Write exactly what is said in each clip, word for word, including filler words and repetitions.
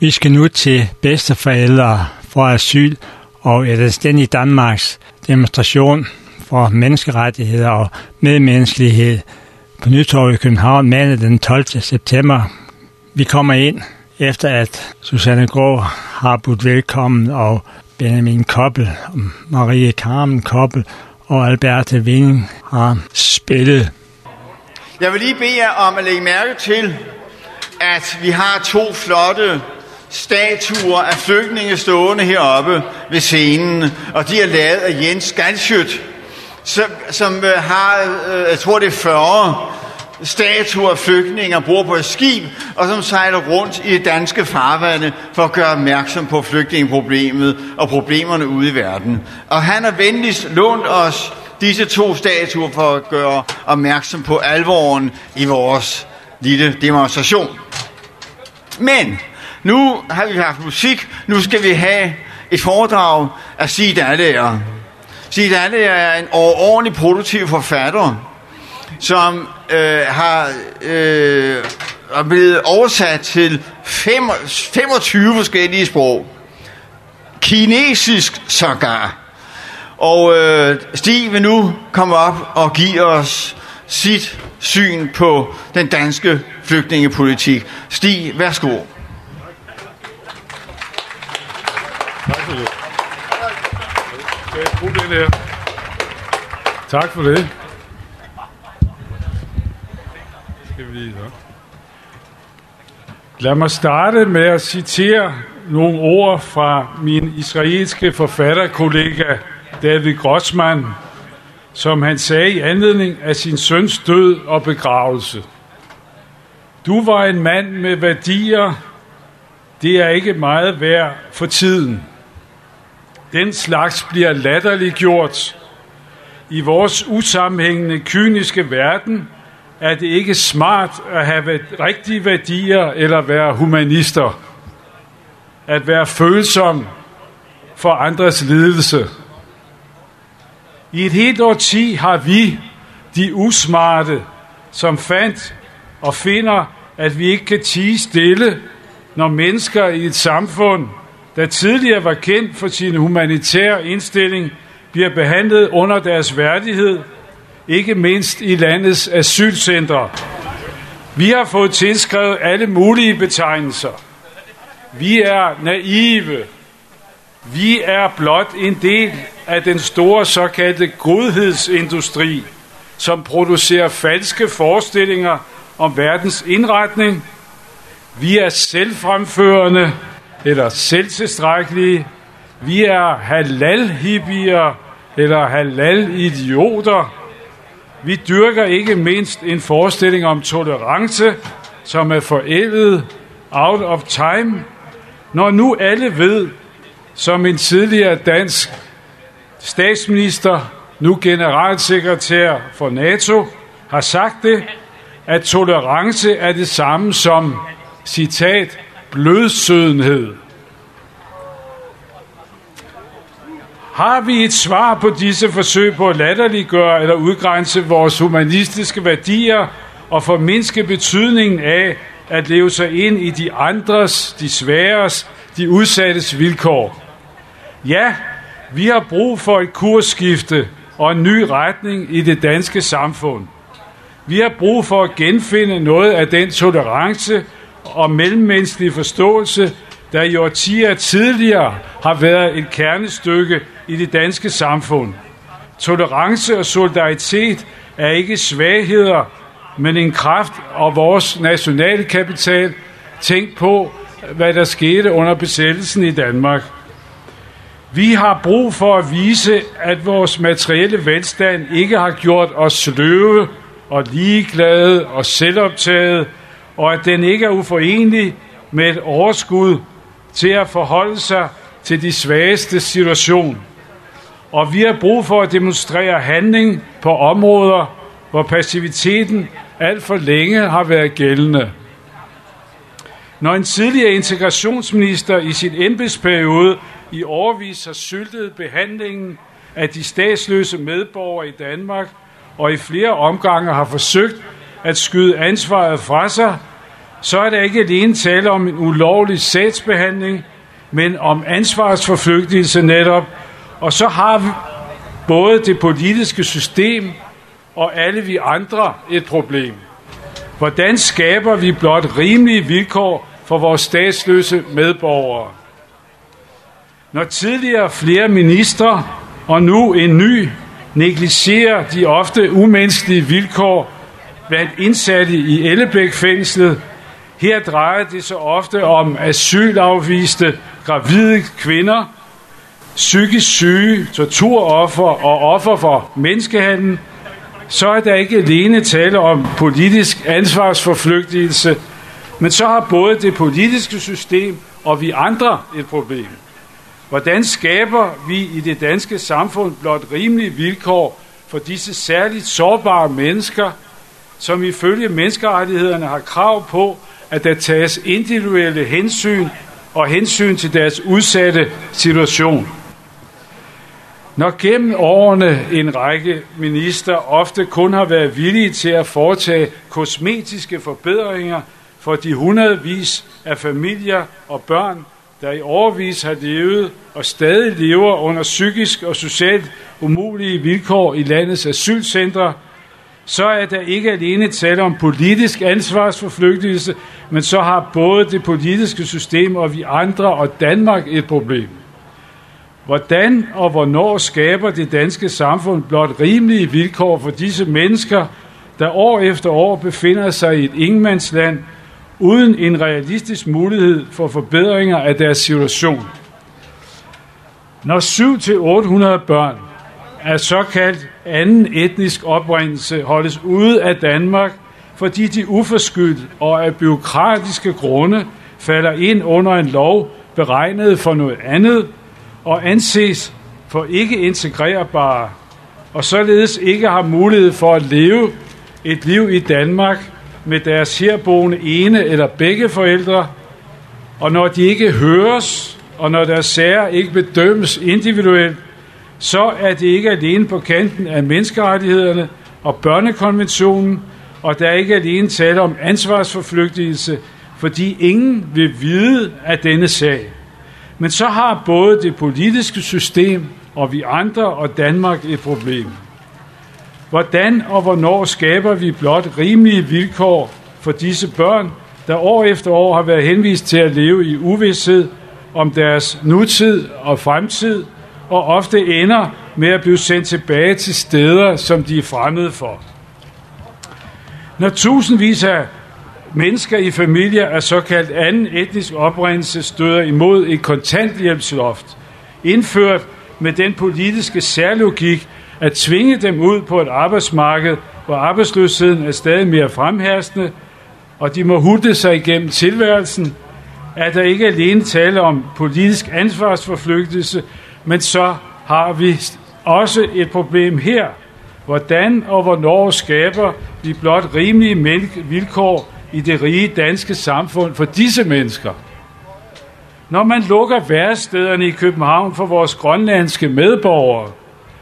Vi skal nu til bedsteforældre for asyl og et anstændigt Danmarks demonstration for menneskerettigheder og medmenneskelighed på Nytorv i København mandag den tolvte september. Vi kommer ind efter at Susanne Grå har budt velkommen, og Benjamin Koppel, Marie Carmen Koppel og Alberte Wing har spillet. Jeg vil lige bede jer om at lægge mærke til, at vi har to flotte statuer af flygtninge stående heroppe ved scenen, og de er lavet af Jens Galschiøt, som, som øh, har, øh, jeg tror det er fyrre statuer af flygtninge og bor på et skib, og som sejler rundt i danske farvande for at gøre opmærksom på flygtningeproblemet og problemerne ude i verden. Og han har venligst lånt os disse to statuer for at gøre opmærksom på alvoren i vores lille demonstration. Men nu har vi haft musik, nu skal vi have et foredrag af Sieg Dallager. Sieg Dallager er en overordentlig produktiv forfatter, som øh, har øh, er blevet oversat til femogtyve forskellige sprog. Kinesisk sågar. Og øh, Stig vil nu komme op og give os sit syn på den danske flygtningepolitik. Stig, værsgo. Tak for det. Brug den her. Tak for det. Skal vi lige så. Lad mig starte med at citere nogle ord fra min israelske forfatterkollega David Grossman, som han sagde i anledning af sin søns død og begravelse. Du var en mand med værdier. Det er ikke meget værd for tiden. Den slags bliver latterliggjort. I vores usammenhængende, kyniske verden er det ikke smart at have rigtige værdier eller være humanister. At være følsom for andres lidelse. I et helt årti har vi, de usmarte, som fandt og finder, at vi ikke kan tie stille, når mennesker i et samfund, der tidligere var kendt for sin humanitære indstilling, bliver behandlet under deres værdighed, ikke mindst i landets asylcentre. Vi har fået tilskrevet alle mulige betegnelser. Vi er naive. Vi er blot en del af den store såkaldte godhedsindustri, som producerer falske forestillinger om verdens indretning. Vi er selvfremførende eller selvtilstrækkelige. Vi er halal-hippier eller halal-idioter. Vi dyrker ikke mindst en forestilling om tolerance, som er forældet, out of time. Når nu alle ved, som en tidligere dansk statsminister, nu generalsekretær for NATO, har sagt det, at tolerance er det samme som, citat, blødsødenhed. Har vi et svar på disse forsøg på at latterliggøre eller udgrænse vores humanistiske værdier og formindske betydningen af at leve sig ind i de andres, de sværes, de udsattes vilkår? Ja, vi har brug for et kursskifte og en ny retning i det danske samfund. Vi har brug for at genfinde noget af den tolerance og mellemmenneskelig forståelse, der i årtier tidligere har været et kernestykke i det danske samfund. Tolerance og solidaritet er ikke svagheder, men en kraft og vores nationale kapital. Tænk på, hvad der skete under besættelsen i Danmark. Vi har brug for at vise, at vores materielle velstand ikke har gjort os sløve og ligeglade og selvoptaget, og at den ikke er uforenelig med et overskud til at forholde sig til de svageste situation. Og vi har brug for at demonstrere handling på områder, hvor passiviteten alt for længe har været gældende. Når en tidligere integrationsminister i sin embedsperiode i årevis har syltet behandlingen af de statsløse medborgere i Danmark, og i flere omgange har forsøgt at skyde ansvaret fra sig, så er der ikke alene tale om en ulovlig sagsbehandling, men om ansvarsforflygtigelse netop. Og så har vi både det politiske system og alle vi andre et problem. Hvordan skaber vi blot rimelige vilkår for vores statsløse medborgere? Når tidligere flere ministre og nu en ny negligerer de ofte umenneskelige vilkår blandt indsatte i Ellebæk-fængslet, her drejer det sig ofte om asylafviste gravide kvinder, psykisk syge, torturoffer og offer for menneskehandel, så er der ikke alene tale om politisk ansvarsforflygtigelse, men så har både det politiske system og vi andre et problem. Hvordan skaber vi i det danske samfund blot rimelige vilkår for disse særligt sårbare mennesker, som ifølge menneskerettighederne har krav på, at der tages individuelle hensyn og hensyn til deres udsatte situation? Når gennem årene en række minister ofte kun har været villige til at foretage kosmetiske forbedringer for de hundredvis af familier og børn, der i årevis har levet og stadig lever under psykisk og socialt umulige vilkår i landets asylcentre, så er der ikke alene tale om politisk ansvarsforflygtigelse, men så har både det politiske system og vi andre og Danmark et problem. Hvordan og hvornår skaber det danske samfund blot rimelige vilkår for disse mennesker, der år efter år befinder sig i et ingenmandsland, uden en realistisk mulighed for forbedringer af deres situation? Når syv til otte hundrede børn af såkaldt anden etnisk oprindelse holdes ude af Danmark, fordi de uforskyldt og af bureaukratiske grunde falder ind under en lov beregnet for noget andet og anses for ikke integrerbare, og således ikke har mulighed for at leve et liv i Danmark med deres herboende ene eller begge forældre, og når de ikke høres, og når deres sager ikke bedømmes individuelt, så er det ikke alene på kanten af menneskerettighederne og børnekonventionen, og der er ikke alene tale om ansvarsforflygtigelse, fordi ingen vil vide af denne sag. Men så har både det politiske system og vi andre og Danmark et problem. Hvordan og hvornår skaber vi blot rimelige vilkår for disse børn, der år efter år har været henvist til at leve i uvished om deres nutid og fremtid, og ofte ender med at blive sendt tilbage til steder, som de er fremmede for? Når tusindvis af mennesker i familier af såkaldt anden etnisk oprindelse støder imod et kontanthjælpsloft, indført med den politiske særlogik at tvinge dem ud på et arbejdsmarked, hvor arbejdsløsheden er stadig mere fremherskende, og de må hutte sig igennem tilværelsen, er der ikke alene tale om politisk ansvarsforflygtigelse, men så har vi også et problem her. Hvordan og hvornår skaber vi blot rimelige vilkår i det rige danske samfund for disse mennesker? Når man lukker værestederne i København for vores grønlandske medborgere,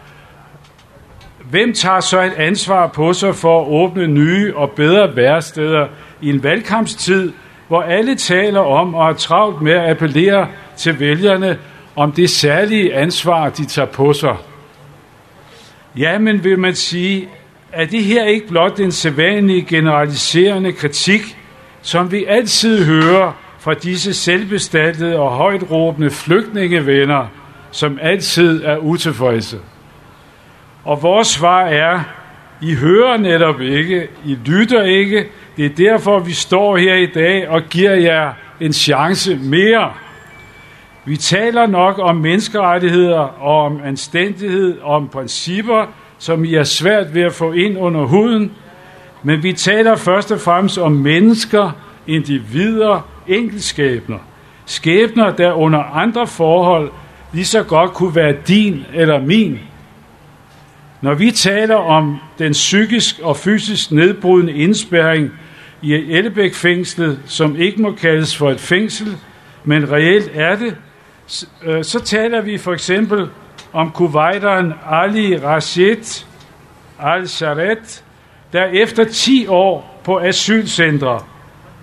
hvem tager så et ansvar på sig for at åbne nye og bedre væresteder i en valgkampstid, hvor alle taler om og har travlt med at appellere til vælgerne om det særlige ansvar, de tager på sig? Ja, men vil man sige, at det her ikke blot den sædvanlige generaliserende kritik, som vi altid hører fra disse selvbestaltede og højtråbende flygtningevenner, som altid er utilfredse? Og vores svar er, I hører netop ikke, I lytter ikke. Det er derfor, vi står her i dag og giver jer en chance mere. Vi taler nok om menneskerettigheder og om anstændighed og om principper, som I er svært ved at få ind under huden. Men vi taler først og fremmest om mennesker, individer, enkeltskæbner. Skæbner, der under andre forhold lige så godt kunne være din eller min. Når vi taler om den psykisk og fysisk nedbrydende indspærring i Ellebæk-fængslet, som ikke må kaldes for et fængsel, men reelt er det, så taler vi for eksempel om kuwaiteren Ali Rashid Al-Sharet, der efter ti år på asylcentre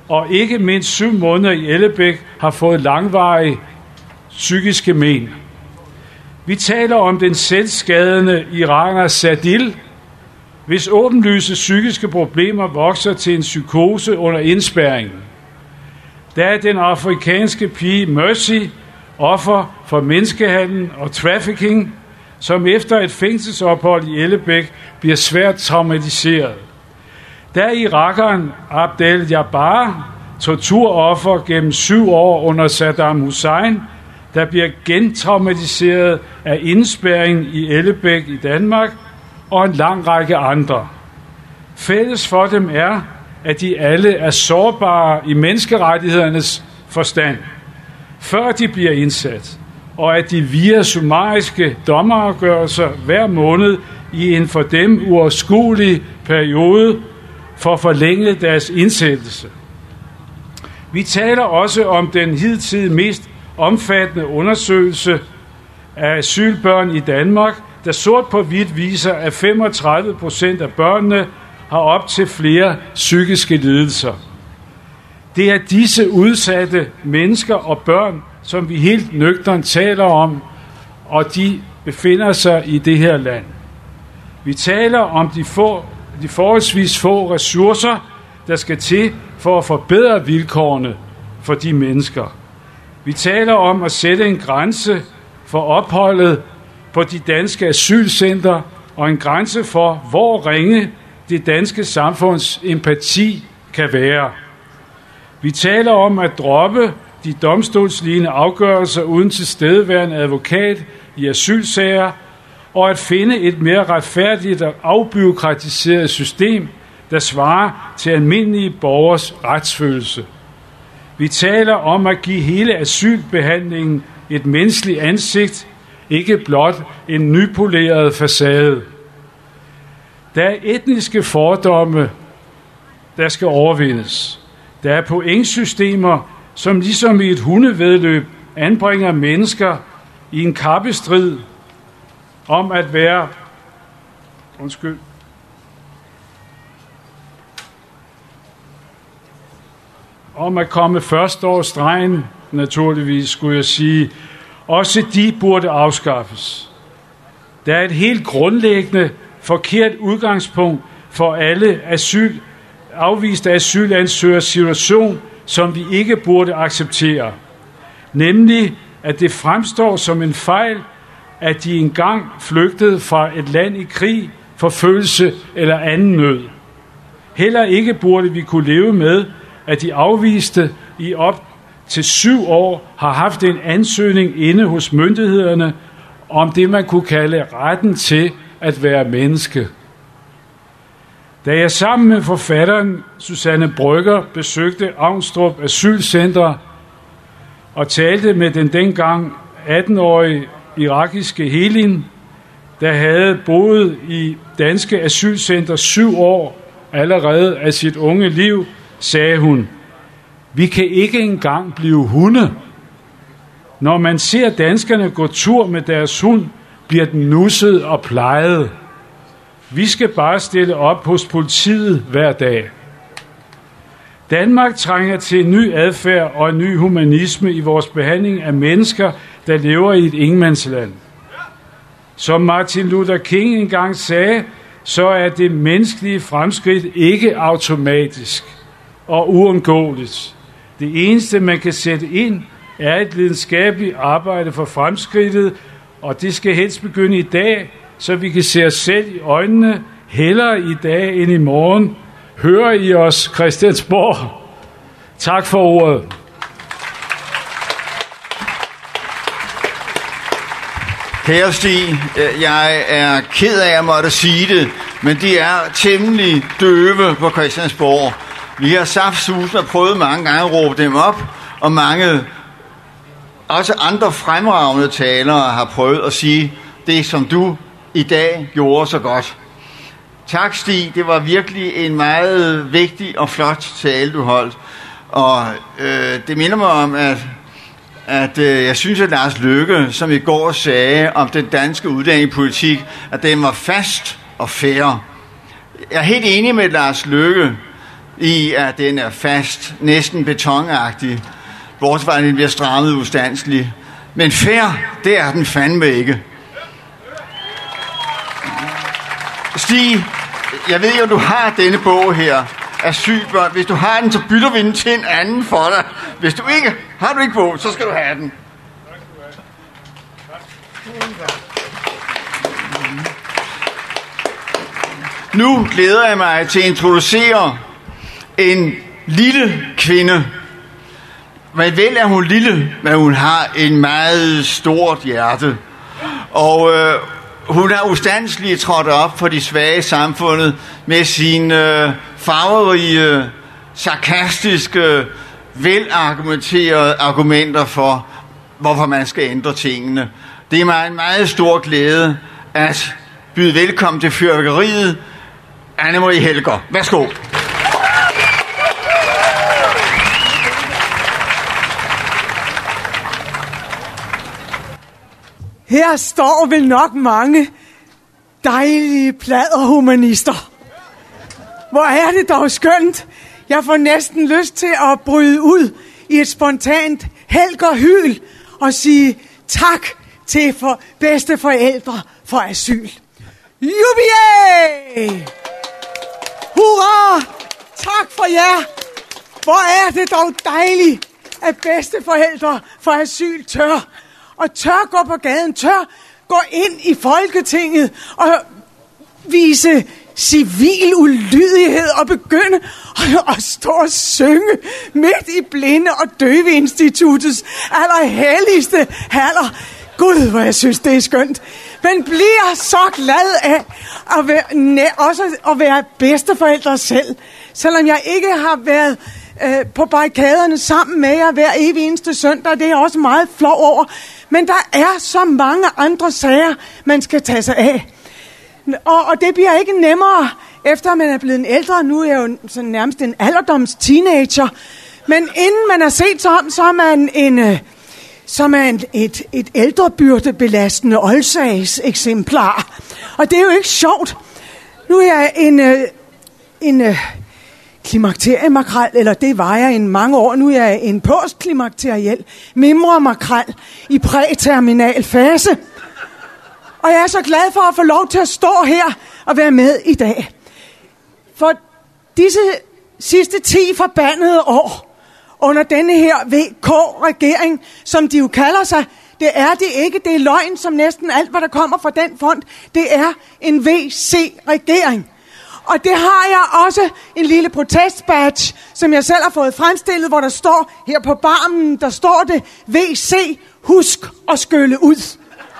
og ikke mindst syv måneder i Ellebæk har fået langvarige psykiske men. Vi taler om den selvskadende iraner Sadil, hvis åbenlyse psykiske problemer vokser til en psykose under indspærringen. Der er den afrikanske pige Mercy, offer for menneskehandel og trafficking, som efter et fængselsophold i Ellebæk bliver svært traumatiseret. Der er irakeren Abdel Jabbar, torturoffer gennem syv år under Saddam Hussein, der bliver gentraumatiseret af indspærring i Ellebæk i Danmark, og en lang række andre. Fælles for dem er, at de alle er sårbare i menneskerettighedernes forstand, før de bliver indsat, og at de via summariske dommerafgørelser hver måned i en for dem uoverskuelig periode får forlænget deres indsættelse. Vi taler også om den hidtil mest omfattende undersøgelse af asylbørn i Danmark, der sort på hvidt viser, at femogtredive procent af børnene har op til flere psykiske lidelser. Det er disse udsatte mennesker og børn, som vi helt nøgternt taler om, og de befinder sig i det her land. Vi taler om de, få, de forholdsvis få ressourcer, der skal til for at forbedre vilkårene for de mennesker. Vi taler om at sætte en grænse for opholdet på de danske asylcenter og en grænse for, hvor ringe det danske samfunds empati kan være. Vi taler om at droppe de domstolslignende afgørelser uden tilstedeværende advokat i asylsager og at finde et mere retfærdigt og afbureaukratiseret system, der svarer til almindelige borgers retsfølelse. Vi taler om at give hele asylbehandlingen et menneskeligt ansigt, ikke blot en nypoleret facade. Der er etniske fordomme, der skal overvindes. Der er pointsystemer, som ligesom i et hundevedløb anbringer mennesker i en kappestrid om at være undskyld, om at komme først over stregen, naturligvis skulle jeg sige, også de burde afskaffes. Der er et helt grundlæggende forkert udgangspunkt for alle asyl, afviste asylansøgers situation, som vi ikke burde acceptere. Nemlig, at det fremstår som en fejl, at de engang flygtede fra et land i krig, forfølgelse eller anden nød. Heller ikke burde vi kunne leve med, at de afviste i op til syv år har haft en ansøgning inde hos myndighederne om det, man kunne kalde retten til at være menneske. Da jeg sammen med forfatteren Susanne Brøgger besøgte Avnstrup Asylcenter og talte med den dengang atten-årige irakiske Helin, der havde boet i danske asylcenter syv år allerede af sit unge liv, sagde hun: "Vi kan ikke engang blive hunde. Når man ser danskerne gå tur med deres hund, bliver den nusset og plejet. Vi skal bare stille op hos politiet hver dag." Danmark trænger til en ny adfærd og en ny humanisme i vores behandling af mennesker, der lever i et ingenmandsland. Som Martin Luther King engang sagde, så er det menneskelige fremskridt ikke automatisk og uundgåeligt. Det eneste, man kan sætte ind, er et lidenskabeligt arbejde for fremskridtet, og det skal helst begynde i dag, så vi kan se os selv i øjnene, hellere i dag end i morgen. Hører I os, Christiansborg? Tak for ordet. Kære Stig, jeg er ked af at måtte sige det, men de er temmelig døve på Christiansborg. Vi har saftsus og prøvet mange gange at råbe dem op, og mange, også andre fremragende talere, har prøvet at sige det, som du i dag gjorde så godt. Tak, Stig. Det var virkelig en meget vigtig og flot tale, du holdt. Og øh, det minder mig om, at, at øh, jeg synes, at Lars Løkke, som i går sagde om den danske uddannelsespolitik, at den var fast og fair. Jeg er helt enig med Lars Løkke. i, at den er fast, næsten betonagtig, bortset fra, at den bliver strammet ustandsligt. Men fair, det er den fandme ikke. Stig, jeg ved jo, at du har denne bog her, Asylbørn. Hvis du har den, så bytter vi den til en anden for dig. Hvis du ikke har du ikke bog, så skal du have den. Nu glæder jeg mig til at introducere en lille kvinde. Men vel er hun lille, men hun har en meget stort hjerte. Og øh, hun har ustandsligt trådt op for de svage i samfundet med sine øh, farverige, sarkastiske, velargumenterede argumenter for, hvorfor man skal ændre tingene. Det er mig en meget stor glæde at byde velkommen til fyrværkeriet, Anne-Marie Helger. Værsgo. Her står vel nok mange dejlige pladderhumanister. Hvor er det dog skønt. Jeg får næsten lyst til at bryde ud i et spontant Helger-hyl og sige tak til for bedste forældre for asyl. Jubilæ! Hurra! Tak for jer! Hvor er det dog dejligt, at bedste forældre for asyl tør. Og tør gå på gaden, tør gå ind i Folketinget og vise civil ulydighed og begynde at stå og synge midt i Blinde- og Døveinstituttets allerhelligste haller. Gud, hvor jeg synes, det er skønt. Men bliver så glad af at være, også at være bedsteforældre selv, selvom jeg ikke har været øh, på barrikaderne sammen med jer hver evig eneste søndag. Det er jeg også meget flov over. Men der er så mange andre sager, man skal tage sig af. Og, og det bliver ikke nemmere, efter man er blevet en ældre. Nu er jeg jo sådan nærmest en alderdoms teenager. Men inden man har set sig om, så er man en, så er man et, et ældrebyrdebelastende oldsags eksemplar. Og det er jo ikke sjovt. Nu er jeg en, en klimakteriemakrel, eller det var jeg i mange år. Nu er jeg en postklimakteriel mimremakrel i præterminal fase. Og jeg er så glad for at få lov til at stå her og være med i dag. For disse sidste ti forbandede år under denne her V K-regering, som de jo kalder sig, det er det ikke. Det er løgn, som næsten alt, hvad der kommer fra den fond. Det er en V C-regering. Og det har jeg også en lille protestbadge, som jeg selv har fået fremstillet, hvor der står her på barmen, der står det V C, husk at skylle ud.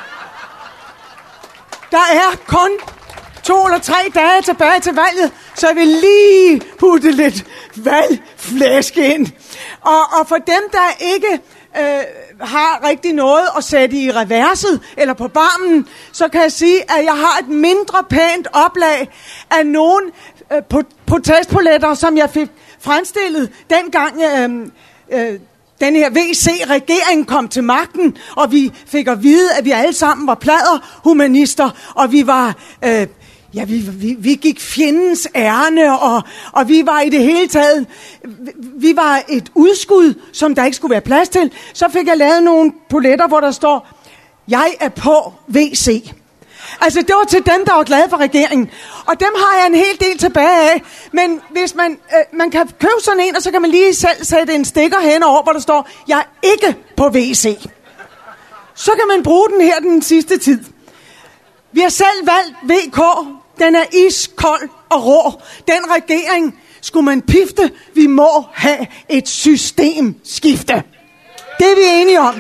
Der er kun to eller tre dage tilbage til valget, så jeg vil lige putte lidt valgflæsk ind. Og, og for dem, der ikke øh, har rigtig noget at sætte i reverset eller på barmen, så kan jeg sige, at jeg har et mindre pænt oplag af nogle øh, protestpoletter, som jeg fik fremstillet dengang øh, øh, den her V C-regering kom til magten, og vi fik at vide, at vi alle sammen var pladderhumanister, og vi var... Øh, Ja, vi, vi, vi gik fjendens ærne, og, og vi var i det hele taget, vi var et udskud, som der ikke skulle være plads til. Så fik jeg lavet nogle poletter, hvor der står, jeg er på V C. Altså, det var til dem, der var glade for regeringen. Og dem har jeg en hel del tilbage af. Men hvis man, øh, man kan købe sådan en, og så kan man lige selv sætte en stikker hen over, hvor der står, jeg er ikke på V C. Så kan man bruge den her den sidste tid. Vi har selv valgt V K. Den er iskold og rå. Den regering skulle man pifte. Vi må have et systemskifte. Det er vi enige om.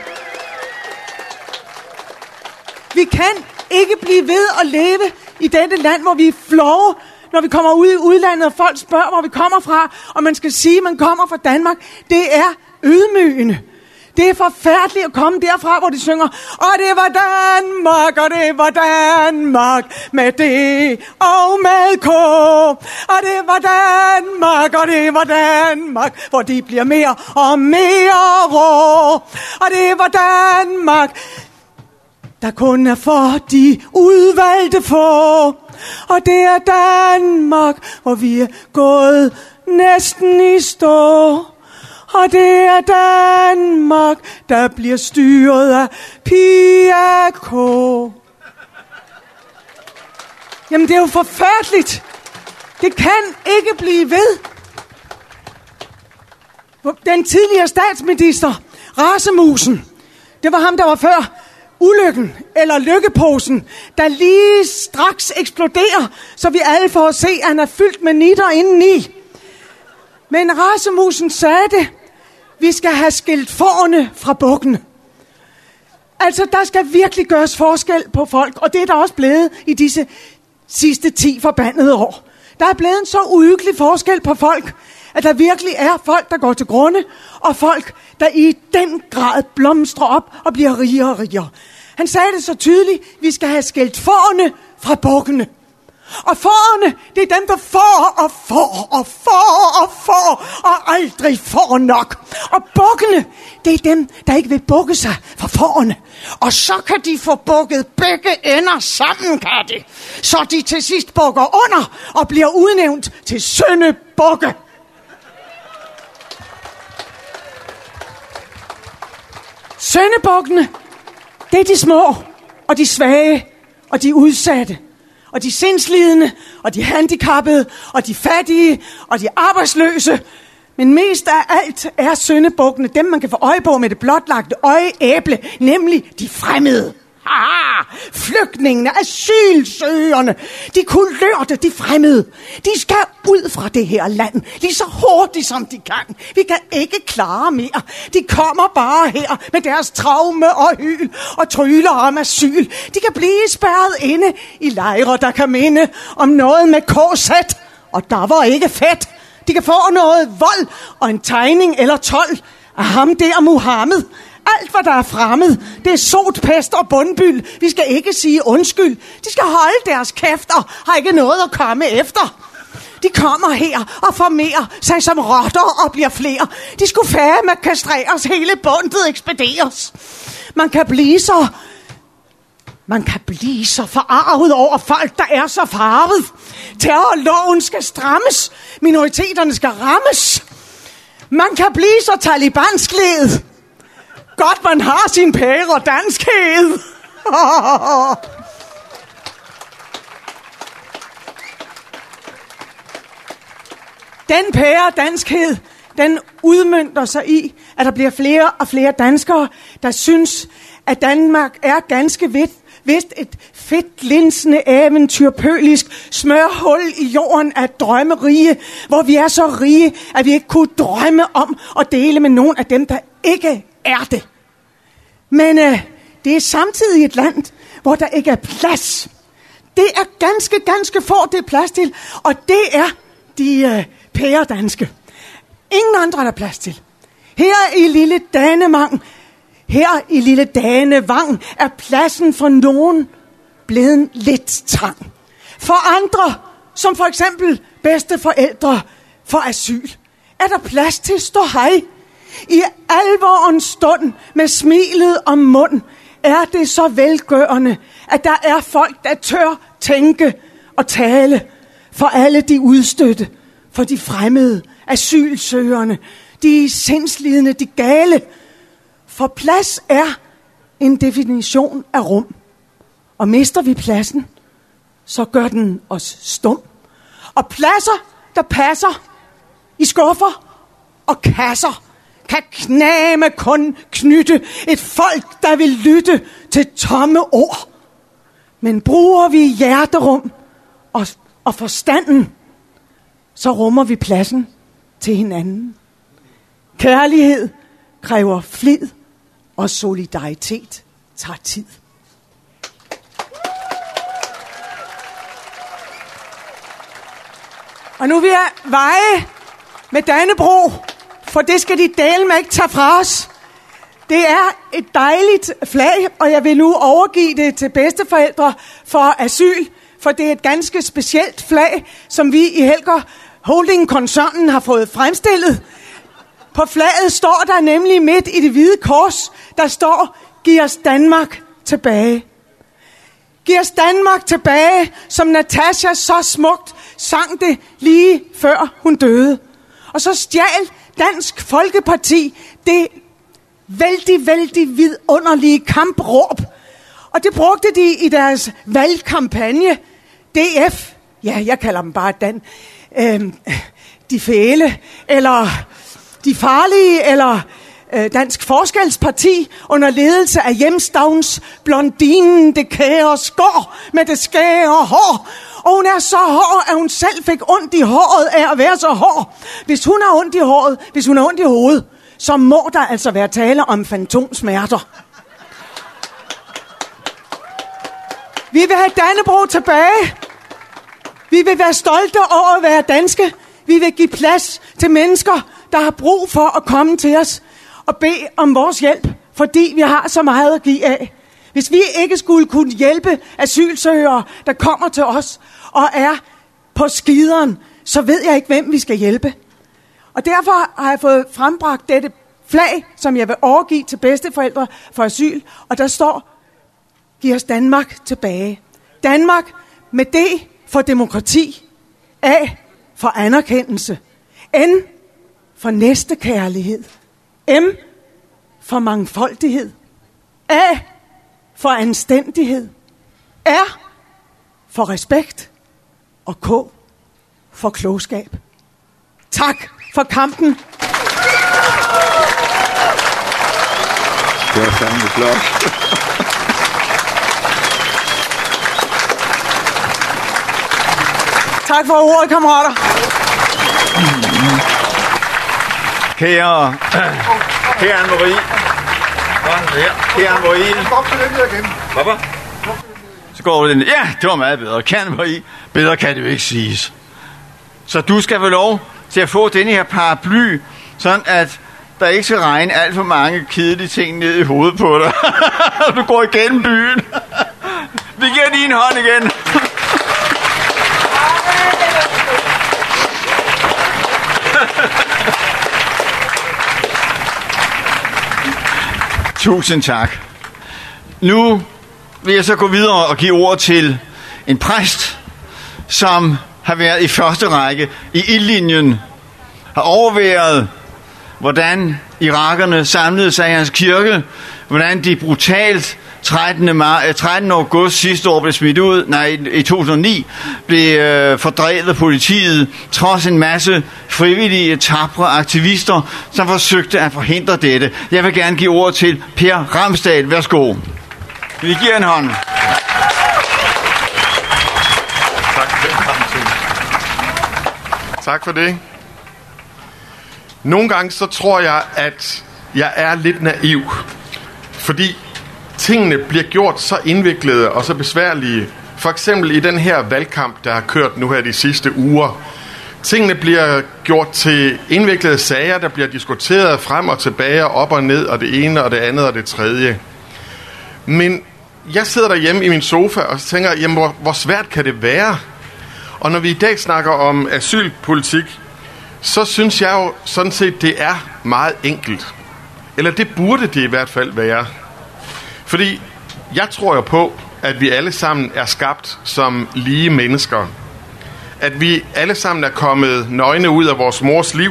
Vi kan ikke blive ved at leve i dette land, hvor vi er flove, når vi kommer ud i udlandet, og folk spørger, hvor vi kommer fra, og man skal sige, at man kommer fra Danmark. Det er ydmygende. Det er forfærdeligt at komme derfra, hvor de synger, og det var Danmark, og det var Danmark, med D og med K. Og det var Danmark, og det var Danmark, hvor de bliver mere og mere rå. Og det var Danmark, der kun er for de udvalgte få. Og det er Danmark, hvor vi er gået næsten i stå. Og det er Danmark, der bliver styret af Pia K. Jamen, det er jo forfærdeligt. Det kan ikke blive ved. Den tidligere statsminister, Rasemusen, det var ham, der var før ulykken, eller lykkeposen, der lige straks eksploderer, så vi alle får at se, at han er fyldt med nitter indeni. Men Rasemusen sagde det, vi skal have skilt fårene fra bukkene. Altså, der skal virkelig gøres forskel på folk, og det er der også blevet i disse sidste ti forbandede år. Der er blevet en så uhyggelig forskel på folk, at der virkelig er folk, der går til grunde, og folk, der i den grad blomstrer op og bliver rigere og rigere. Han sagde det så tydeligt, vi skal have skilt fårene fra bukkene. Og fårene, det er dem, der får og får og får og får og aldrig får nok. Og bukkene, det er dem, der ikke vil bukke sig for fårene. Og så kan de få bukket begge ender sammen, kan de. Så de til sidst bukker under og bliver udnævnt til syndebukke. Syndebukkene, det er de små og de svage og de udsatte. Og de sindslidende, og de handicappede, og de fattige, og de arbejdsløse. Men mest af alt er syndebukkene dem, man kan få øje på med det blotlagte øjeæble, nemlig de fremmede. Haha! Flygtningene, asylsøgerne, de kulørte, de fremmede. De skal ud fra det her land, lige så hurtigt som de kan. Vi kan ikke klare mere. De kommer bare her med deres traume og hyl og tryller om asyl. De kan blive spærret inde i lejre, der kan minde om noget med K Z. Og der var ikke fedt. De kan få noget vold og en tegning eller tolv af ham der Muhammed. Alt, hvad der er fremmed, det er sot, pest og bundbyld. Vi skal ikke sige undskyld. De skal holde deres kæft og har ikke noget at komme efter. De kommer her og formerer sig som rotter og bliver flere. De skulle færre med kastreres, hele bundet ekspederes. Man kan blive så... Man kan blive så forarvet over folk, der er så farvet. Terrorloven skal strammes. Minoriteterne skal rammes. Man kan blive så talibanskledet. Godt, man har sin pære danskhed. Den pære danskhed, den udmønter sig i, at der bliver flere og flere danskere, der synes, at Danmark er ganske vidt, vist et fedt, linsende, eventyrpølisk smørhul i jorden af drømmerige, hvor vi er så rige, at vi ikke kunne drømme om at dele med nogen af dem, der ikke er det. Men øh, det er samtidig et land, hvor der ikke er plads. Det er ganske, ganske få, det er plads til, og det er de øh, pære danske. Ingen andre der er plads til. Her i lille Danemang, her i lille Danevang, er pladsen for nogen blevet lidt trang. For andre, som for eksempel bedsteforældre for asyl, er der plads til ståhej. I alvorens stund med smilet om mund er det så velgørende, at der er folk, der tør tænke og tale for alle de udstødte, for de fremmede, asylsøgerne, de sindslidende, de gale. For plads er en definition af rum. Og mister vi pladsen, så gør den os stum. Og pladser, der passer i skuffer og kasser, kan kname kun knytte et folk, der vil lytte til tomme ord. Men bruger vi hjerterum og, og forstanden, så rummer vi pladsen til hinanden. Kærlighed kræver flid, og solidaritet tager tid. Og nu vil jeg veje med Dannebrog, for det skal de dele med ikke tage fra os. Det er et dejligt flag, og jeg vil nu overgive det til bedsteforældre for asyl, for det er et ganske specielt flag, som vi i Helger Holding-koncernen har fået fremstillet. På flaget står der nemlig midt i det hvide kors, der står, giv os Danmark tilbage. Giv os Danmark tilbage, som Natasha så smukt sang det lige før hun døde. Og så stjal Dansk Folkeparti det vældig, vældig vidunderlige kampråb. Og det brugte de i deres valgkampagne. D F, ja, jeg kalder dem bare Dan, øh, de fæle, eller de farlige, eller øh, Dansk Forskelsparti under ledelse af hjemstavns blondinen det kære skår med det skære hår. Og hun er så hård, at hun selv fik ondt i håret af at være så hård. Hvis hun har ondt i håret, hvis hun har ondt i hovedet, så må der altså være tale om fantomsmerter. Vi vil have Dannebrog tilbage. Vi vil være stolte over at være danske. Vi vil give plads til mennesker, der har brug for at komme til os og bede om vores hjælp, fordi vi har så meget at give af. Hvis vi ikke skulle kunne hjælpe asylsøgere, der kommer til os og er på skideren, så ved jeg ikke, hvem vi skal hjælpe. Og derfor har jeg fået frembragt dette flag, som jeg vil overgive til bedsteforældre for asyl. Og der står, giv os Danmark tilbage. Danmark med D for demokrati, A for anerkendelse, N for næstekærlighed, M for mangfoldighed, A for anstændighed, R for respekt og K for klogskab. Tak for kampen. Det var fandme flot. Tak for ordet, kammerater. Kære, kære Anne-Marie. Kære Anne-Marie. Hvorfor? Så går du den. Ja, det var meget bedre. Kære Anne-Marie. Bedre kan det jo ikke siges. Så du skal få lov til at få denne her paraply, sådan at der ikke skal regne alt for mange kedelige ting ned i hovedet på dig. Du går igennem byen. Vi giver din hånd igen. Tusind tak. Nu vil jeg så gå videre og give ord til en præst, som har været i første række i ildlinjen, har overværet, hvordan irakerne samlede sig i hans kirke, hvordan de brutalt trettende august sidste år blev smidt ud, nej, i to tusind og ni blev øh, fordrevet af politiet, trods en masse frivillige, tapre aktivister, som forsøgte at forhindre dette. Jeg vil gerne give ord til Per Ramsdal. Værsgo. Vi giver en hånd. Tak for det. Nogle gange så tror jeg, at jeg er lidt naiv, fordi tingene bliver gjort så indviklede og så besværlige. For eksempel i den her valgkamp, der har kørt nu her de sidste uger. Tingene bliver gjort til indviklede sager, der bliver diskuteret frem og tilbage, op og ned, og det ene og det andet og det tredje. Men jeg sidder derhjemme i min sofa og tænker, jamen hvor, hvor svært kan det være? Og når vi i dag snakker om asylpolitik, så synes jeg jo sådan set, det er meget enkelt. Eller det burde det i hvert fald være. Fordi jeg tror jo på, at vi alle sammen er skabt som lige mennesker. At vi alle sammen er kommet nøgne ud af vores mors liv.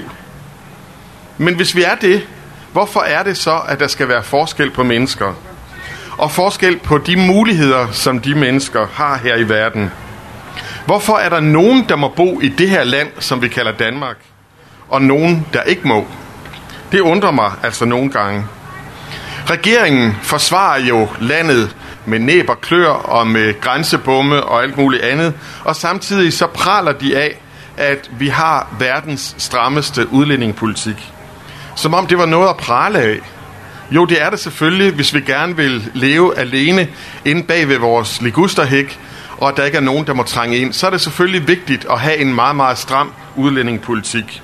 Men hvis vi er det, hvorfor er det så, at der skal være forskel på mennesker? Og forskel på de muligheder, som de mennesker har her i verden. Hvorfor er der nogen, der må bo i det her land, som vi kalder Danmark, og nogen, der ikke må? Det undrer mig altså nogle gange. Regeringen forsvarer jo landet med næb og klør og med grænsebomme og alt muligt andet, og samtidig så praler de af, at vi har verdens strammeste udlændingepolitik. Som om det var noget at prale af. Jo, det er det selvfølgelig, hvis vi gerne vil leve alene inde bag ved vores ligusterhæk, og at der ikke er nogen, der må trænge ind, så er det selvfølgelig vigtigt at have en meget, meget stram udlændingepolitik.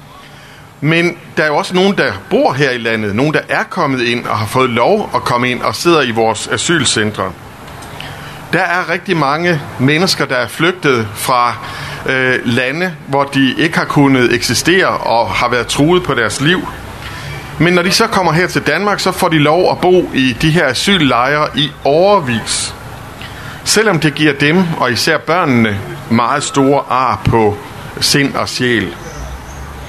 Men der er jo også nogen, der bor her i landet, nogen, der er kommet ind og har fået lov at komme ind og sidder i vores asylcentre. Der er rigtig mange mennesker, der er flygtet fra øh, lande, hvor de ikke har kunnet eksistere og har været truet på deres liv. Men når de så kommer her til Danmark, så får de lov at bo i de her asyllejre i årevis. Selvom det giver dem, og især børnene, meget store ar på sind og sjæl. Det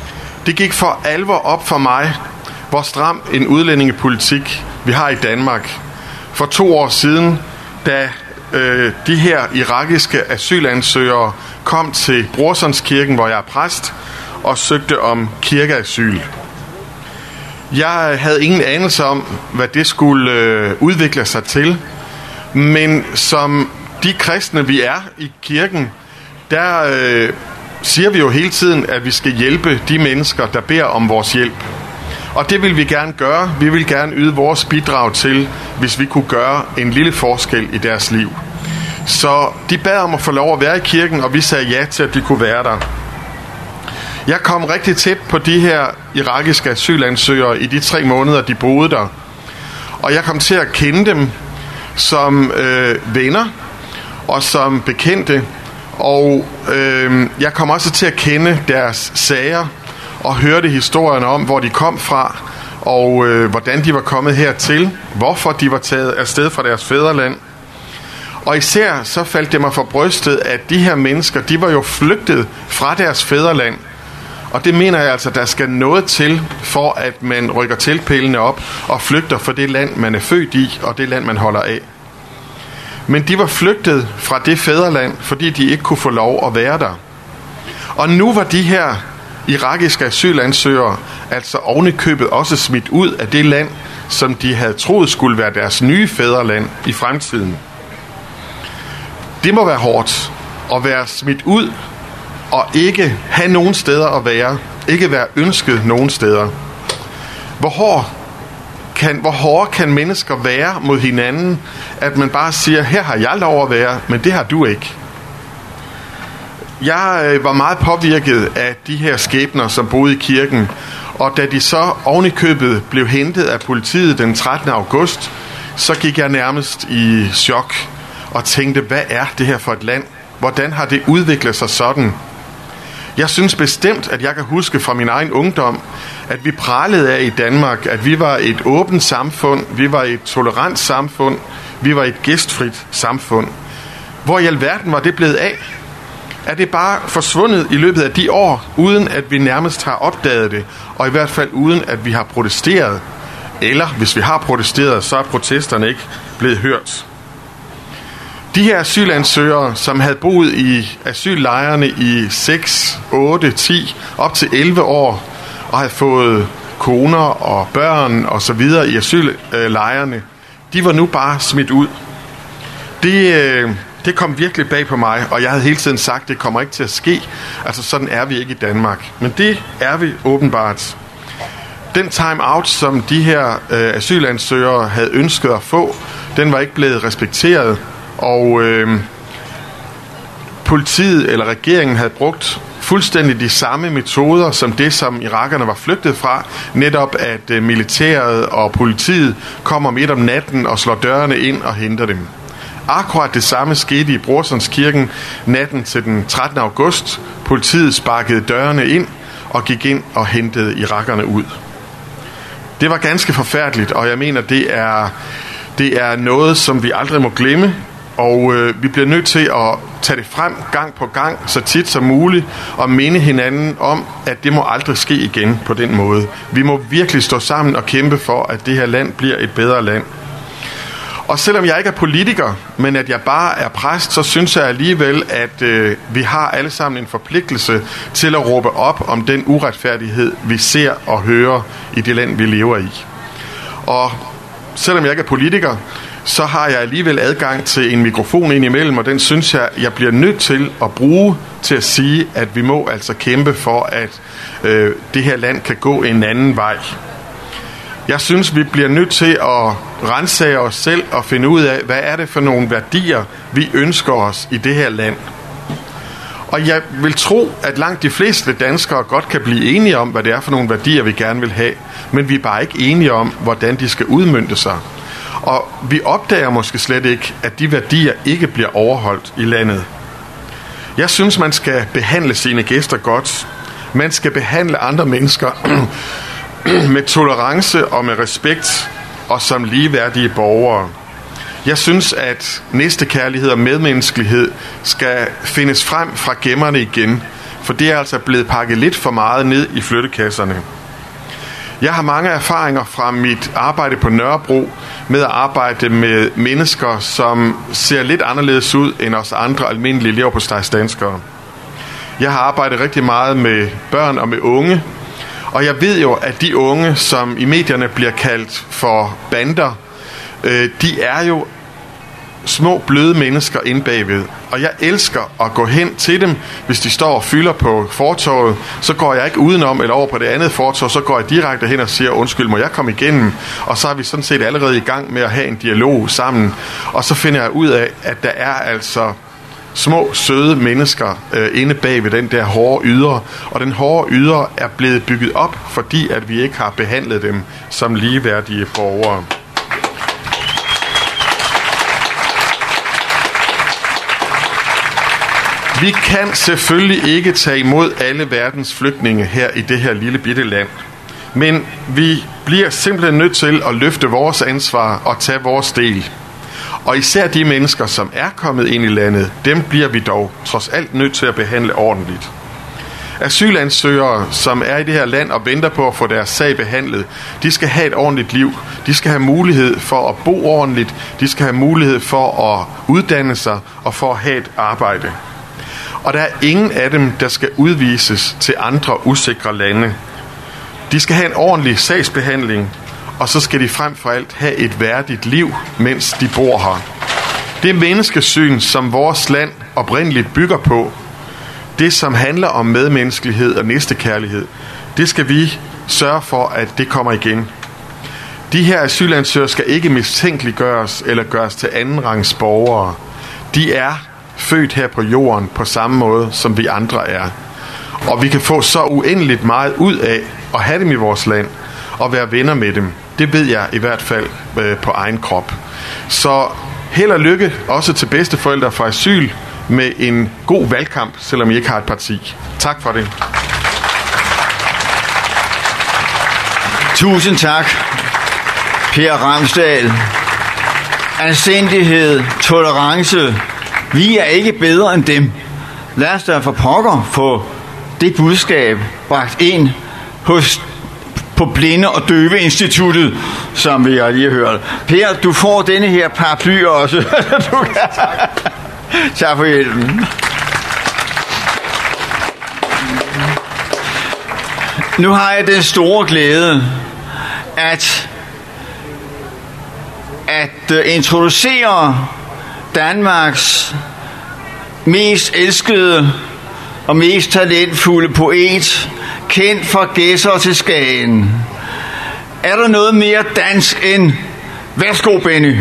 Det gik for alvor op for mig, hvor stram en udlændingepolitik vi har i Danmark. For to år siden, da øh, de her irakiske asylansøgere kom til Brorsonskirken, hvor jeg er præst, og søgte om kirkeasyl. Jeg havde ingen anelse om, hvad det skulle øh, udvikle sig til, men som de kristne, vi er i kirken, der øh, siger vi jo hele tiden, at vi skal hjælpe de mennesker, der beder om vores hjælp. Og det vil vi gerne gøre. Vi vil gerne yde vores bidrag til, hvis vi kunne gøre en lille forskel i deres liv. Så de bad om at få lov at være i kirken, og vi sagde ja til, at de kunne være der. Jeg kom rigtig tæt på de her irakiske asylansøgere i de tre måneder, de boede der. Og jeg kom til at kende dem som øh, venner og som bekendte. Og øh, jeg kom også til at kende deres sager og hørte historierne om, hvor de kom fra, og øh, hvordan de var kommet hertil, hvorfor de var taget afsted fra deres fædreland. Og især så faldt det mig for brystet, at de her mennesker, de var jo flygtet fra deres fædreland. Og det mener jeg altså, der skal noget til, for at man rykker tilpælene op og flygter fra det land, man er født i, og det land, man holder af. Men de var flygtet fra det fædreland, fordi de ikke kunne få lov at være der. Og nu var de her irakiske asylansøgere altså ovenikøbet også smidt ud af det land, som de havde troet skulle være deres nye fædreland i fremtiden. Det må være hårdt at være smidt ud og ikke have nogen steder at være, ikke være ønsket nogen steder. Hvor hård kan, hvor hårde kan mennesker være mod hinanden, at man bare siger, her har jeg lov at være, men det har du ikke. Jeg var meget påvirket af de her skæbner, som boede i kirken, og da de så ovenikøbet blev hentet af politiet den trettende august, så gik jeg nærmest i chok og tænkte, hvad er det her for et land? Hvordan har det udviklet sig sådan? Jeg synes bestemt, at jeg kan huske fra min egen ungdom, at vi pralede af i Danmark, at vi var et åbent samfund, vi var et tolerant samfund, vi var et gæstfrit samfund. Hvor i alverden var det blevet af? Er det bare forsvundet i løbet af de år, uden at vi nærmest har opdaget det, og i hvert fald uden at vi har protesteret? Eller hvis vi har protesteret, så er protesterne ikke blevet hørt. De her asylansøgere, som havde boet i asyllejrene i seks, otte, ti, op til elleve år, og havde fået koner og børn og så videre i asyllejrene, de var nu bare smidt ud. Det, det kom virkelig bag på mig, og jeg havde hele tiden sagt, at det kommer ikke til at ske. Altså sådan er vi ikke i Danmark. Men det er vi åbenbart. Den time-out, som de her øh, asylansøgere havde ønsket at få, den var ikke blevet respekteret. Og øh, politiet eller regeringen havde brugt fuldstændig de samme metoder som det, som irakerne var flygtet fra. Netop at øh, militæret og politiet kommer midt om natten og slår dørene ind og henter dem. Akkurat det samme skete i Brorsonskirken natten til den trettende august. Politiet sparkede dørene ind og gik ind og hentede irakerne ud. Det var ganske forfærdeligt, og jeg mener, det er, det er noget, som vi aldrig må glemme. Og øh, vi bliver nødt til at tage det frem gang på gang, så tit som muligt, og minde hinanden om, at det må aldrig ske igen på den måde. Vi må virkelig stå sammen og kæmpe for, at det her land bliver et bedre land. Og selvom jeg ikke er politiker, men at jeg bare er præst, så synes jeg alligevel, at øh, vi har alle sammen en forpligtelse til at råbe op om den uretfærdighed, vi ser og hører i det land, vi lever i. Og selvom jeg ikke er politiker, så har jeg alligevel adgang til en mikrofon ind imellem, og den synes jeg, jeg bliver nødt til at bruge til at sige, at vi må altså kæmpe for, at øh, det her land kan gå en anden vej. Jeg synes, vi bliver nødt til at ransage os selv og finde ud af, hvad er det for nogle værdier, vi ønsker os i det her land. Og jeg vil tro, at langt de fleste danskere godt kan blive enige om, hvad det er for nogle værdier, vi gerne vil have, men vi er bare ikke enige om, hvordan de skal udmønte sig. Og vi opdager måske slet ikke, at de værdier ikke bliver overholdt i landet. Jeg synes, man skal behandle sine gæster godt. Man skal behandle andre mennesker med tolerance og med respekt og som ligeværdige borgere. Jeg synes, at næstekærlighed og medmenneskelighed skal findes frem fra gemmerne igen. for det er altså blevet pakket lidt for meget ned i flyttekasserne. Jeg har mange erfaringer fra mit arbejde på Nørrebro med at arbejde med mennesker, som ser lidt anderledes ud end os andre almindelige leverpostejsdanskere. Jeg har arbejdet rigtig meget med børn og med unge, og jeg ved jo, at de unge, som i medierne bliver kaldt for bander, de er jo små bløde mennesker inde bagved. Og jeg elsker at gå hen til dem, hvis de står og fylder på fortovet. Så går jeg ikke udenom eller over på det andet fortov, så går jeg direkte hen og siger, undskyld, må jeg komme igennem? Og så er vi sådan set allerede i gang med at have en dialog sammen. Og så finder jeg ud af, at der er altså små, søde mennesker øh, inde bag ved den der hårde ydre. Og den hårde ydre er blevet bygget op, fordi at vi ikke har behandlet dem som ligeværdige borgere. Vi kan selvfølgelig ikke tage imod alle verdens flygtninge her i det her lille bitte land. Men vi bliver simpelthen nødt til at løfte vores ansvar og tage vores del. Og især de mennesker, som er kommet ind i landet, dem bliver vi dog trods alt nødt til at behandle ordentligt. Asylansøgere, som er i det her land og venter på at få deres sag behandlet, de skal have et ordentligt liv. De skal have mulighed for at bo ordentligt. De skal have mulighed for at uddanne sig og for at have et arbejde. Og der er ingen af dem, der skal udvises til andre usikre lande. De skal have en ordentlig sagsbehandling, og så skal de frem for alt have et værdigt liv, mens de bor her. Det menneskesyn, som vores land oprindeligt bygger på, det som handler om medmenneskelighed og næstekærlighed, det skal vi sørge for, at det kommer igen. De her asylansøgere skal ikke mistænkeliggøres eller gøres til andenrangs borgere. De er født her på jorden på samme måde, som vi andre er. Og vi kan få så uendeligt meget ud af at have dem i vores land og være venner med dem. Det ved jeg i hvert fald øh, på egen krop. Så held og lykke også til bedsteforældre for asyl med en god valgkamp, selvom I ikke har et parti. Tak for det. Tusind tak, Per Ramsdal. Anstændighed, tolerance. Vi er ikke bedre end dem. Lad os da for pokker få det budskab bragt ind hos, på Blinde- og Døve-instituttet, som vi har lige hørt. Per, du får denne her paraply også. Du kan... Tak for hjælpen. Nu har jeg den store glæde at, at introducere Danmarks mest elskede og mest talentfulde poet, kendt fra Gedser til Skagen. Er der noget mere dansk end værsgo, Benny?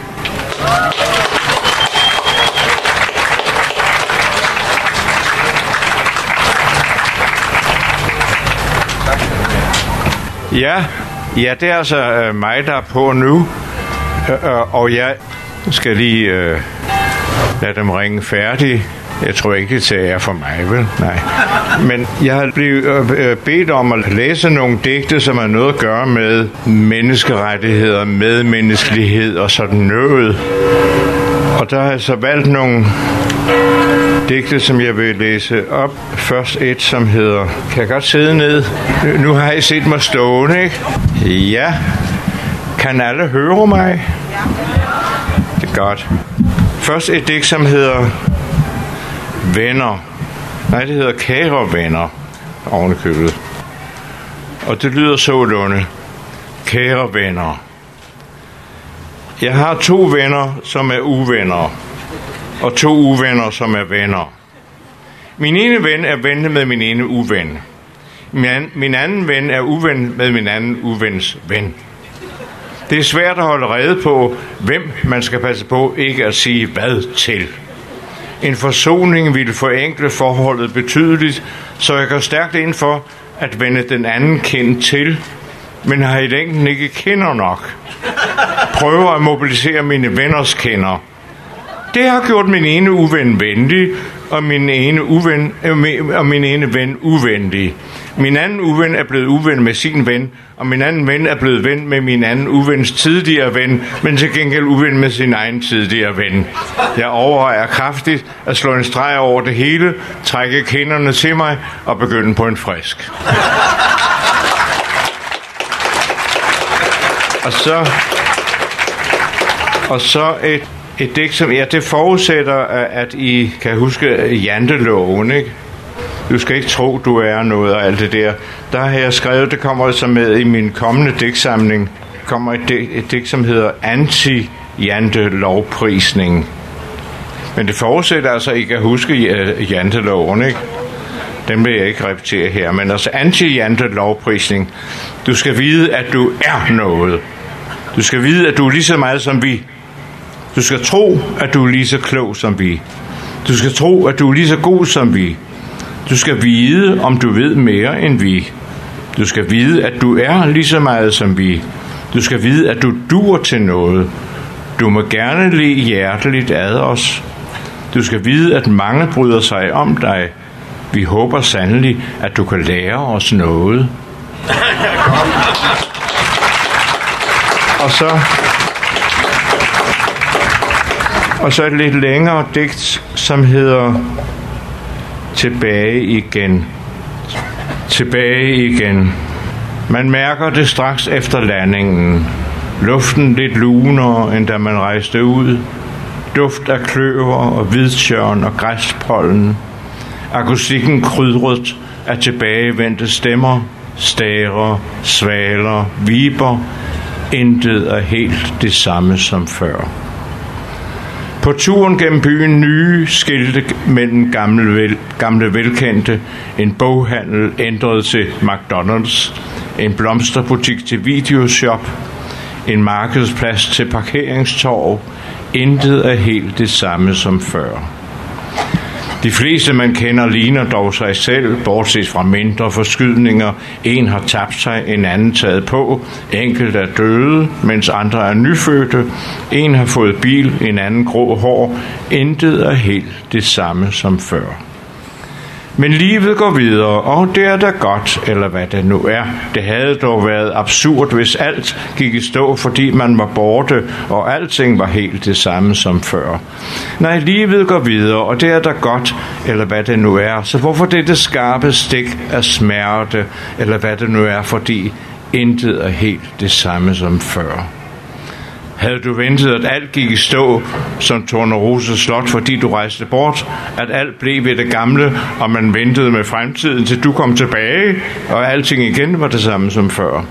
Ja, ja, det er altså uh, mig, der er på nu, uh, uh, og jeg skal lige uh, lade dem ringe færdig. Jeg tror ikke, det er for mig, vel? Nej. Men jeg har blevet uh, bedt om at læse nogle digte, som har noget at gøre med menneskerettigheder, medmenneskelighed og sådan noget. Og der har jeg så valgt nogle digte, som jeg vil læse op. Først et, som hedder... Kan jeg godt sidde ned? Nu har I set mig stående, ikke? Ja. Kan alle høre mig? Det er godt. Først et digt, som hedder... Venner. Nej, det hedder Kære venner. Ovenikøbet. Og det lyder sålunde. Kære venner. Jeg har to venner, som er uvenner. Og to uvenner, som er venner. Min ene ven er ven med min ene uven. Min anden ven er uven med min anden uvens ven. Det er svært at holde rede på, hvem man skal passe på ikke at sige hvad til. En forsoning ville forenkle forholdet betydeligt, så jeg går stærkt ind for at vende den anden kind til, men har i længden ikke kender nok. Prøver at mobilisere mine venners kender. Det har gjort min ene uven venlig, og min ene, uven, øh, og min ene ven uvenlig. Min anden uven er blevet uven med sin ven, og min anden ven er blevet ven med min anden uvens tidligere ven, men til gengæld uven med sin egen tidligere ven. Jeg overvejer kraftigt at slå en streg over det hele, trække kinderne til mig og begynde på en frisk. Og så, og så et, et digt, som ja, det forudsætter, at I kan huske janteloven, ikke? Du skal ikke tro, du er noget og alt det der. Der har jeg skrevet, det kommer så med i min kommende digtsamling, kommer et, digt, et digt, som hedder Anti-jantelovprisning. Men det forudsætter altså, at I kan huske janteloven, ikke? Den vil jeg ikke repetere her, men altså anti-jantelovprisning. Du skal vide, at du er noget. Du skal vide, at du er lige så meget som vi. Du skal tro, at du er lige så klog som vi. Du skal tro, at du er lige så god som vi. Du skal vide, om du ved mere end vi. Du skal vide, at du er lige så meget som vi. Du skal vide, at du duer til noget. Du må gerne le hjerteligt ad os. Du skal vide, at mange bryder sig om dig. Vi håber sandelig, at du kan lære os noget. Og så og så et lidt længere digt, som hedder Tilbage igen. Tilbage igen. Man mærker det straks efter landingen. Luften lidt lunere, end da man rejste ud. Duft af kløver og hvidtjørn og græspollen. Akustikken krydret af tilbagevendte stemmer, stager, svaler, viber. Intet er helt det samme som før. På turen gennem byen nye skilte mellem gamle, vel, gamle velkendte, en boghandel ændret til McDonald's, en blomsterbutik til videoshop, en markedsplads til parkeringstorv. Intet er helt det samme som før. De fleste, man kender, ligner dog sig selv, bortset fra mindre forskydninger. En har tabt sig, en anden taget på. Enkelt er døde, mens andre er nyfødte. En har fået bil, en anden grå hår. Intet er helt det samme som før. Men livet går videre, og det er da godt, eller hvad det nu er. Det havde dog været absurd, hvis alt gik i stå, fordi man var borte, og alting var helt det samme som før. Nej, livet går videre, og det er da godt, eller hvad det nu er. Så hvorfor dette skarpe stik af smerte, eller hvad det nu er, fordi intet er helt det samme som før. Havde du ventet, at alt gik i stå som Tornerose Slot, fordi du rejste bort, at alt blev ved det gamle, og man ventede med fremtiden, til du kom tilbage, og alting igen var det samme som før?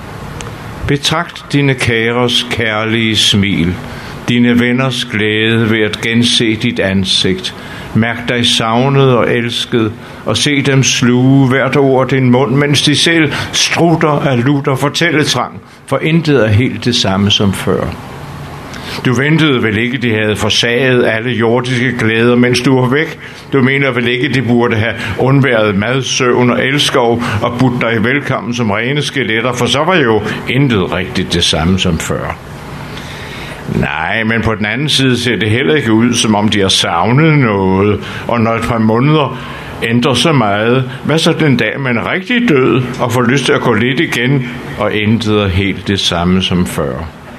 Betragt dine kærers kærlige smil, dine venners glæde ved at gense dit ansigt. Mærk dig savnet og elsket, og se dem sluge hvert ord din mund, mens de selv strutter af lutter fortælletrang, for intet er helt det samme som før. Du ventede vel ikke, de havde forsaget alle jordiske glæder, mens du var væk? Du mener vel ikke, de burde have undværet mad, søvn og elskov og budt dig velkommen som rene skeletter, for så var jo intet rigtigt det samme som før. Nej, men på den anden side ser det heller ikke ud, som om de har savnet noget, og når et par måneder ændrer så meget, hvad så den dag, man er rigtig død og får lyst til at gå lidt igen, og intet er helt det samme som før.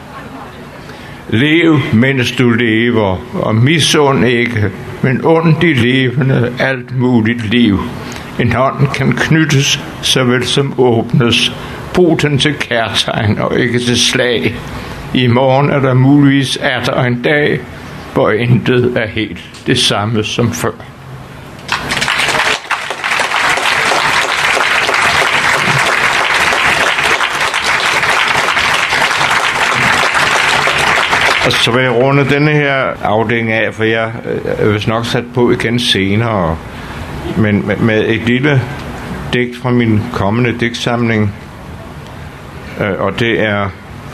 Lev, mens du lever, og misund ikke, men und de levende alt muligt liv. En hånd kan knyttes, såvel som åbnes. Brug den til kærtegn og ikke til slag. I morgen er der muligvis er der en dag, hvor intet er helt det samme som før. Og så vil jeg runde denne her afdeling af, for jeg er vist nok sat på igen senere, men med, med et lille digt fra min kommende digtsamling, og det er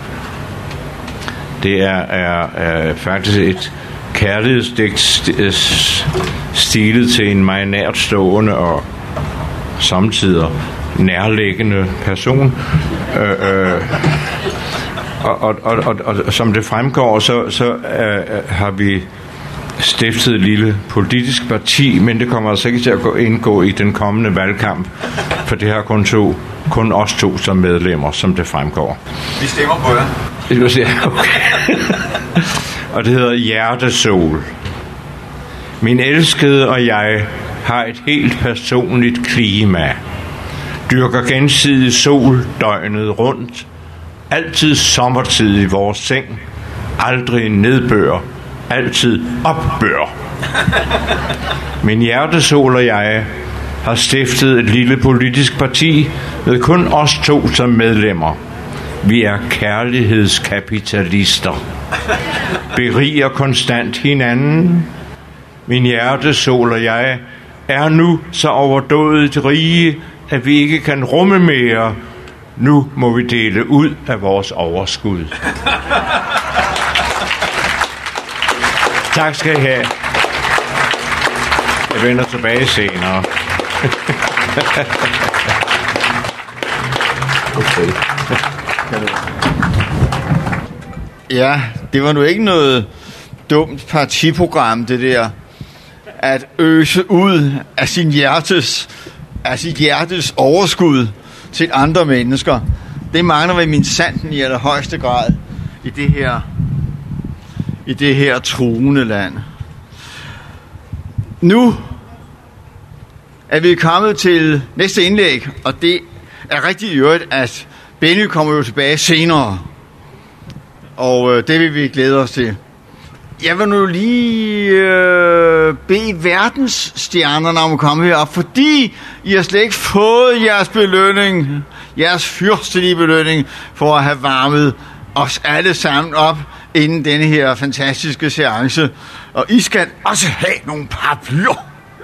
det er, er, er faktisk et kærlighedsdigt stilet til en meget nært stående og samtidig nærliggende person. Øh, øh, Og, og, og, og, og som det fremgår, så, så øh, har vi stiftet et lille politisk parti, men det kommer altså ikke til at gå indgå i den kommende valgkamp, for det har kun to, kun os to som medlemmer, som det fremgår. Vi stemmer på jer. Det vil sige, okay. Og det hedder Hjertesol. Min elskede og jeg har et helt personligt klima. Dyrker gensidig sol døgnet rundt. Altid sommertid i vores seng. Aldrig nedbør. Altid opbør. Min hjertesol og jeg har stiftet et lille politisk parti med kun os to som medlemmer. Vi er kærlighedskapitalister. Beriger konstant hinanden. Min hjertesol og jeg er nu så overdådigt rige, at vi ikke kan rumme mere. Nu må vi dele ud af vores overskud. Tak skal I have. Jeg vender tilbage senere. Okay. Ja, det var nu ikke noget dumt partiprogram, det der. At øse ud af sin hjertes, af sit hjertes overskud til andre mennesker. Det mangler vi min sanden i allerhøjeste grad i det her, i det her truende land. Nu er vi kommet til næste indlæg, og det er rigtig i øvrigt, at Benny kommer jo tilbage senere. Og øh, det vil vi glæde os til. Jeg vil nu lige øh, bede verdensstjernerne om at komme herop, fordi I har slet ikke fået jeres belønning, jeres fyrstelige belønning, for at have varmet os alle sammen op inden denne her fantastiske seance. Og I skal også have nogle paraplyer.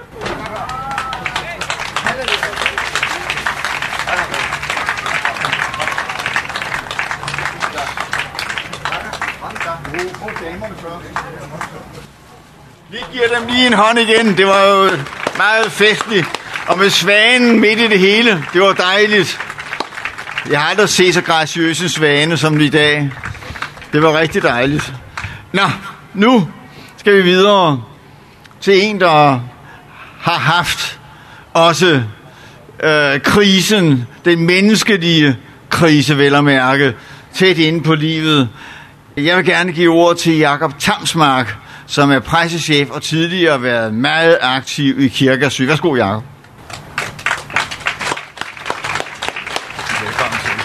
Vi giver dem lige en hånd igen. Det var jo meget festligt. Og med svanen midt i det hele. Det var dejligt. Jeg har aldrig set så graciøse svane som i dag. Det var rigtig dejligt. Nå, nu skal vi videre til en, der har haft også øh, krisen, den menneskelige krise, vel at mærke, tæt inde på livet. Jeg vil gerne give ord til Jakob Tamsmark, som er pressechef og tidligere har været meget aktiv i Kirkersø. Værsgo, Jakob. Velkommen til.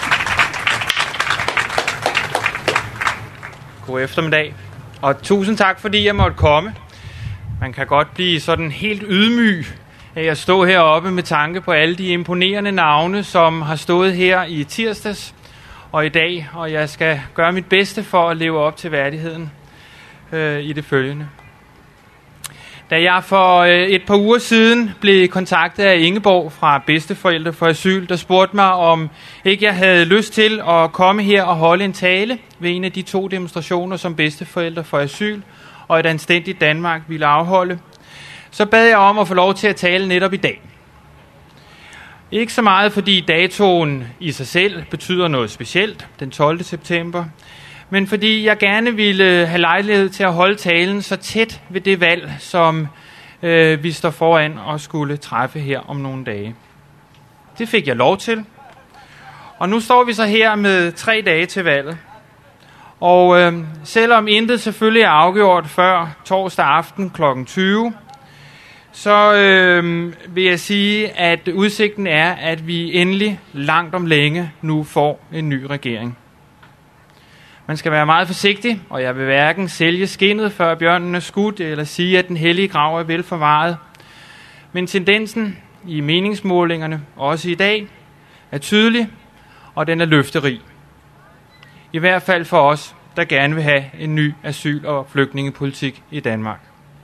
God eftermiddag. Og tusind tak, fordi jeg måtte komme. Man kan godt blive sådan helt ydmyg af at stå heroppe med tanke på alle de imponerende navne, som har stået her i tirsdags og i dag. Og jeg skal gøre mit bedste for at leve op til værdigheden øh, i det følgende. Da jeg for øh, et par uger siden blev kontaktet af Ingeborg fra Bedsteforældre for Asyl, der spurgte mig, om ikke jeg havde lyst til at komme her og holde en tale ved en af de to demonstrationer, som Bedsteforældre for Asyl og et anstændigt Danmark ville afholde, så bad jeg om at få lov til at tale netop i dag. Ikke så meget, fordi datoen i sig selv betyder noget specielt, den tolvte september, men fordi jeg gerne ville have lejlighed til at holde talen så tæt ved det valg, som øh, vi står foran og skulle træffe her om nogle dage. Det fik jeg lov til. Og nu står vi så her med tre dage til valget. Og øh, selvom intet selvfølgelig er afgjort før torsdag aften klokken tyve, så øh, vil jeg sige, at udsigten er, at vi endelig langt om længe nu får en ny regering. Man skal være meget forsigtig, og jeg vil hverken sælge skindet, før bjørnen er skudt, eller sige, at den hellige grav er vel forvaret. Men tendensen i meningsmålingerne, også i dag, er tydelig, og den er løfterig. I hvert fald for os, der gerne vil have en ny asyl- og flygtningepolitik i Danmark.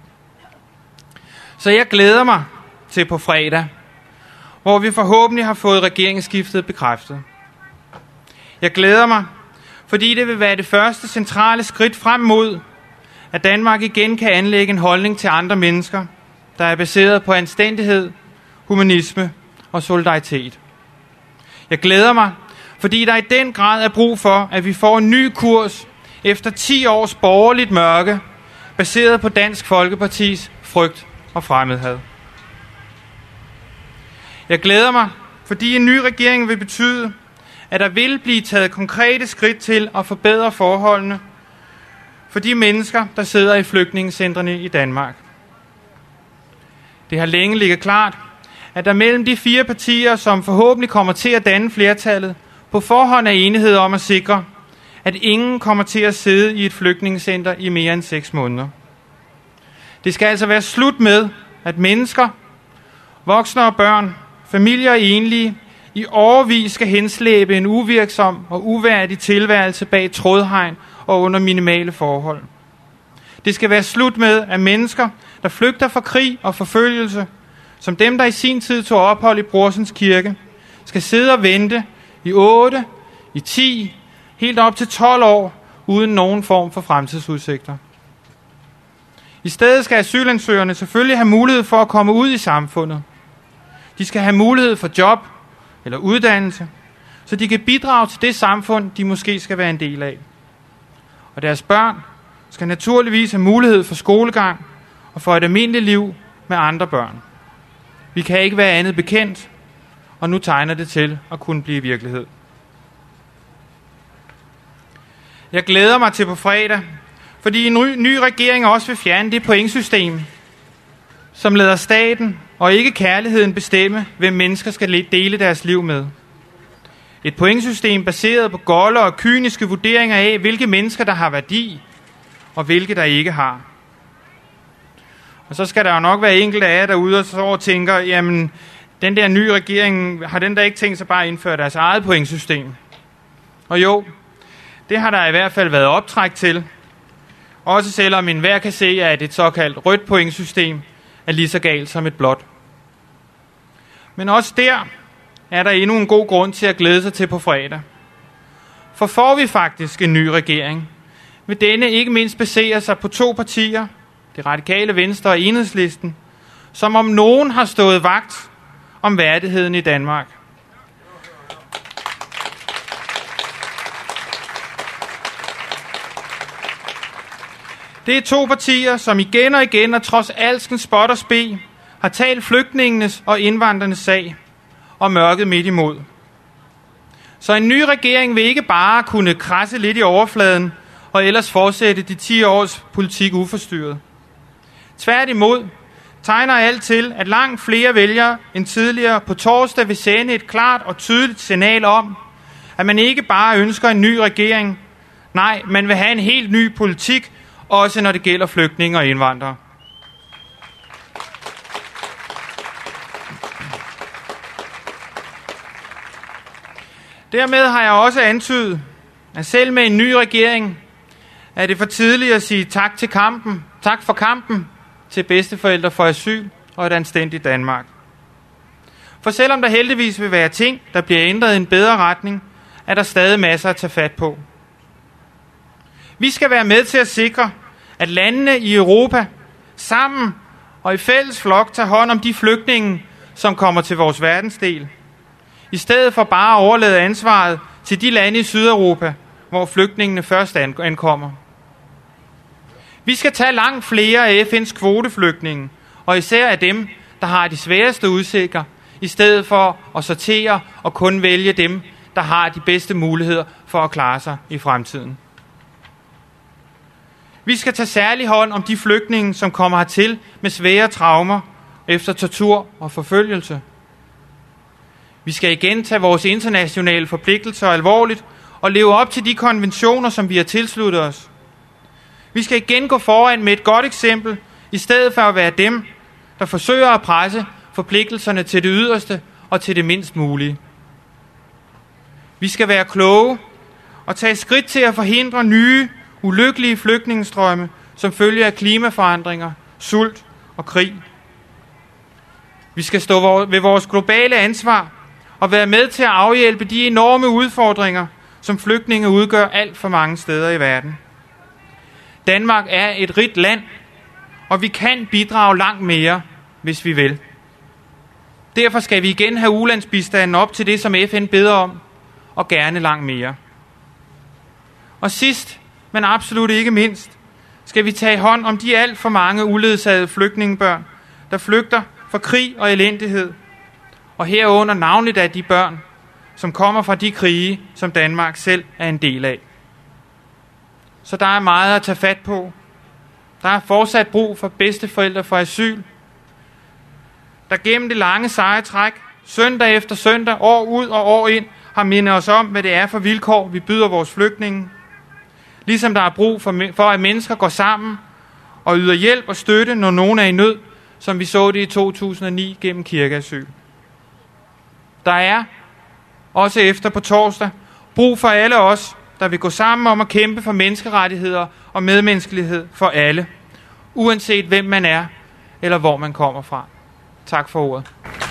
Så jeg glæder mig til på fredag, hvor vi forhåbentlig har fået regeringsskiftet bekræftet. Jeg glæder mig, fordi det vil være det første centrale skridt frem mod, at Danmark igen kan anlægge en holdning til andre mennesker, der er baseret på anstændighed, humanisme og solidaritet. Jeg glæder mig, fordi der i den grad er brug for, at vi får en ny kurs efter ti års borgerligt mørke, baseret på Dansk Folkepartis frygt og fremmedhad. Jeg glæder mig, fordi en ny regering vil betyde, at der vil blive taget konkrete skridt til at forbedre forholdene for de mennesker, der sidder i flygtningecentrene i Danmark. Det har længe ligget klart, at der mellem de fire partier, som forhåbentlig kommer til at danne flertallet, på forhånd er enighed om at sikre, at ingen kommer til at sidde i et flygtningecenter i mere end seks måneder. Det skal altså være slut med, at mennesker, voksne og børn, familier og enlige, i årevis skal henslæbe en uvirksom og uværdig tilværelse bag trådhegn og under minimale forhold. Det skal være slut med, at mennesker, der flygter fra krig og forfølgelse, som dem, der i sin tid tog ophold i Brorsens Kirke, skal sidde og vente i otte, i ti, helt op til tolv år, uden nogen form for fremtidsudsigter. I stedet skal asylansøgerne selvfølgelig have mulighed for at komme ud i samfundet. De skal have mulighed for job eller uddannelse, så de kan bidrage til det samfund, de måske skal være en del af. Og deres børn skal naturligvis have mulighed for skolegang og for et almindeligt liv med andre børn. Vi kan ikke være andet bekendt, og nu tegner det til at kunne blive virkelighed. Jeg glæder mig til på fredag, fordi en ny, ny regering også vil fjerne det pointsystem, som lader staten og ikke kærligheden bestemme, hvem mennesker skal dele deres liv med. Et pointsystem baseret på golde og kyniske vurderinger af, hvilke mennesker, der har værdi, og hvilke, der ikke har. Og så skal der jo nok være enkelte af jer derude, og så tænker, jamen, den der nye regering, har den der ikke tænkt sig bare at indføre deres eget pointsystem? Og jo, det har der i hvert fald været optræk til. Også selvom enhver kan se, at et såkaldt rødt pointsystem er lige så galt som et blåt. Men også der er der endnu en god grund til at glæde sig til på fredag. For får vi faktisk en ny regering, vil denne ikke mindst basere sig på to partier, det radikale Venstre og Enhedslisten, som om nogen har stået vagt om værdigheden i Danmark. Det er to partier, som igen og igen og trods alskens spot og spe har talt flygtningenes og indvandrernes sag og mørket midt imod. Så en ny regering vil ikke bare kunne krasse lidt i overfladen og ellers fortsætte de ti års politik uforstyrret. Tværtimod tegner alt til, at langt flere vælgere end tidligere på torsdag vil sende et klart og tydeligt signal om, at man ikke bare ønsker en ny regering, nej, man vil have en helt ny politik, også når det gælder flygtninge og indvandrere. Dermed har jeg også antydet, at selv med en ny regering er det for tidligt at sige tak til kampen, tak for kampen til bedsteforældre for asyl og et anstændigt Danmark. For selvom der heldigvis vil være ting, der bliver ændret i en bedre retning, er der stadig masser at tage fat på. Vi skal være med til at sikre, at landene i Europa sammen og i fælles flok tager hånd om de flygtninge, som kommer til vores verdensdel, i stedet for bare at overlade ansvaret til de lande i Sydeuropa, hvor flygtningene først ankommer. Vi skal tage langt flere af F N's kvoteflygtninge, og især af dem, der har de sværeste udsigter, i stedet for at sortere og kun vælge dem, der har de bedste muligheder for at klare sig i fremtiden. Vi skal tage særlig hånd om de flygtninge, som kommer hertil med svære traumer efter tortur og forfølgelse. Vi skal igen tage vores internationale forpligtelser alvorligt og leve op til de konventioner, som vi har tilsluttet os. Vi skal igen gå foran med et godt eksempel, i stedet for at være dem, der forsøger at presse forpligtelserne til det yderste og til det mindst mulige. Vi skal være kloge og tage skridt til at forhindre nye, ulykkelige flygtningestrømme, som følge af klimaforandringer, sult og krig. Vi skal stå ved vores globale ansvar og være med til at afhjælpe de enorme udfordringer, som flygtninge udgør alt for mange steder i verden. Danmark er et rigt land, og vi kan bidrage langt mere, hvis vi vil. Derfor skal vi igen have ulandsbistanden op til det, som F N beder om, og gerne langt mere. Og sidst, men absolut ikke mindst, skal vi tage hånd om de alt for mange uledsagede flygtningebørn, der flygter fra krig og elendighed, og herunder navnligt af de børn, som kommer fra de krige, som Danmark selv er en del af. Så der er meget at tage fat på. Der er fortsat brug for bedsteforældre for asyl, der gennem det lange seje træk, søndag efter søndag, år ud og år ind, har mindet os om, hvad det er for vilkår, vi byder vores flygtninge. Ligesom der er brug for, for, at mennesker går sammen og yder hjælp og støtte, når nogen er i nød, som vi så det i to tusind og ni gennem kirkeasyl. Der er, også efter på torsdag, brug for alle os, der vil gå sammen om at kæmpe for menneskerettigheder og medmenneskelighed for alle, uanset hvem man er eller hvor man kommer fra. Tak for ordet.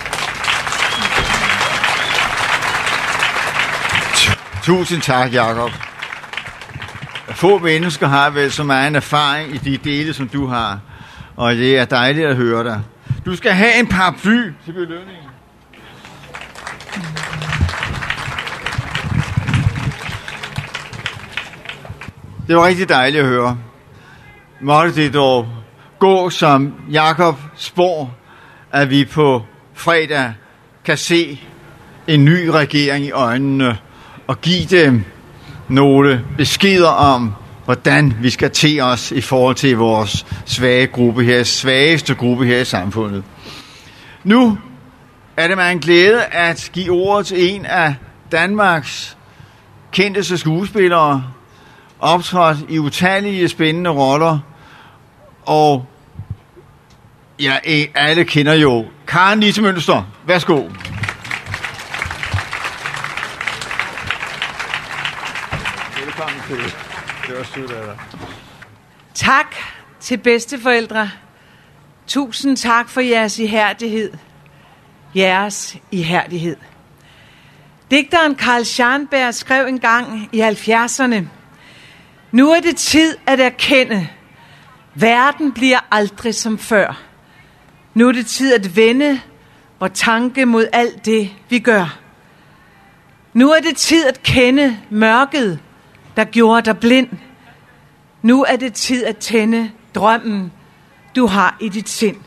Tusind tak, Jakob. Få mennesker har vel så meget erfaring i de dele, som du har, og det er dejligt at høre dig. Du skal have en paraply til belønningen. Det var rigtig dejligt at høre. Måtte det dog gå som Jakob spår, at vi på fredag kan se en ny regering i øjnene og give dem nogle beskeder om, hvordan vi skal te os i forhold til vores svage gruppe her, svageste gruppe her i samfundet. Nu er det mig en glæde at give ordet til en af Danmarks kendteste skuespillere, optrådt i utallige spændende roller, og ja, alle kender jo Karen Lise Mønster. Værsgo. Velkommen til. Det var sødt af dig. Tak til bedsteforældre. Tusind tak for jeres ihærdighed. Jeres ihærdighed. Digteren Carl Scharnberg skrev engang i halvfjerdserne: Nu er det tid at erkende, verden bliver aldrig som før. Nu er det tid at vende vor tanke mod alt det, vi gør. Nu er det tid at kende mørket, der gjorde dig blind. Nu er det tid at tænde drømmen, du har i dit sind.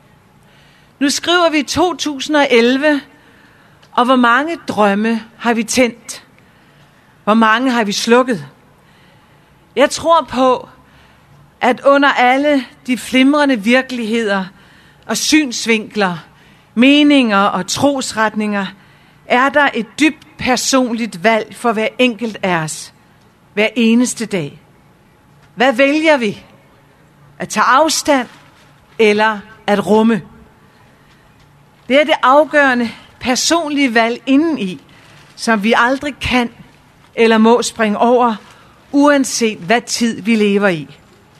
Nu skriver vi to tusind og elleve, og hvor mange drømme har vi tændt? Hvor mange har vi slukket? Jeg tror på, at under alle de flimrende virkeligheder og synsvinkler, meninger og trosretninger, er der et dybt personligt valg for hver enkelt af os, hver eneste dag. Hvad vælger vi? At tage afstand eller at rumme? Det er det afgørende personlige valg indeni, som vi aldrig kan eller må springe over, uanset hvad tid vi lever i.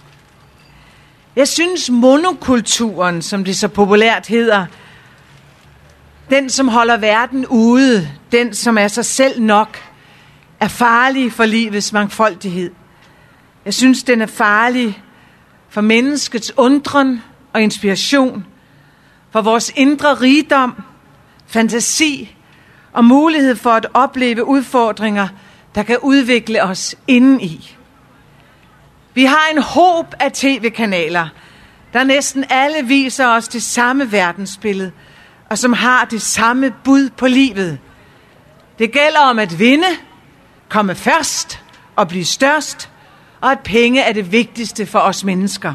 Jeg synes monokulturen, som det så populært hedder, den som holder verden ude, den som er sig selv nok, er farlig for livets mangfoldighed. Jeg synes, den er farlig for menneskets undren og inspiration, for vores indre rigdom, fantasi og mulighed for at opleve udfordringer, der kan udvikle os indeni. Vi har en håb af tv-kanaler, der næsten alle viser os det samme verdensbillede, og som har det samme bud på livet. Det gælder om at vinde, komme først og blive størst, og at penge er det vigtigste for os mennesker.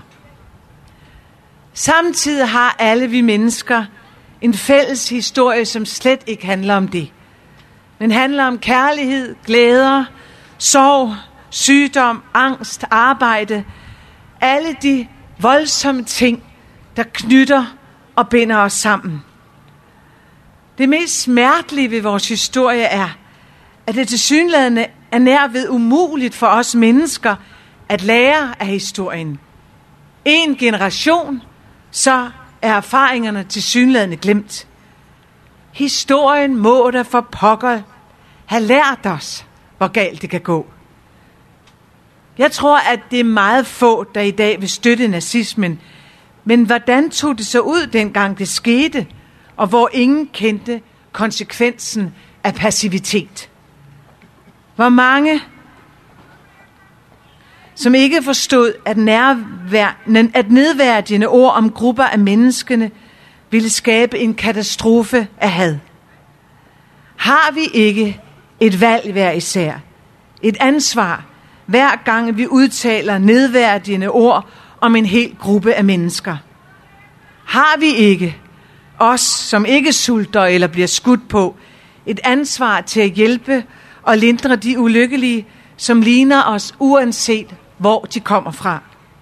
Samtidig har alle vi mennesker en fælles historie, som slet ikke handler om det. Den handler om kærlighed, glæder, sorg, sygdom, angst, arbejde. Alle de voldsomme ting, der knytter og binder os sammen. Det mest smertelige ved vores historie er, at det tilsyneladende er nærved umuligt for os mennesker at lære af historien. En generation, så er erfaringerne tilsyneladende glemt. Historien må da for pokker have lært os, hvor galt det kan gå. Jeg tror, at det er meget få, der i dag vil støtte nazismen. Men hvordan tog det så ud, dengang det skete, og hvor ingen kendte konsekvensen af passivitet? Hvor mange som ikke forstod, at, nærvær, at nedværdigende ord om grupper af menneskene ville skabe en katastrofe af had. Har vi ikke et valg hver især, et ansvar, hver gang vi udtaler nedværdigende ord om en hel gruppe af mennesker? Har vi ikke, os som ikke sulter eller bliver skudt på, et ansvar til at hjælpe og lindre de ulykkelige, som ligner os, uanset hvor de kommer fra?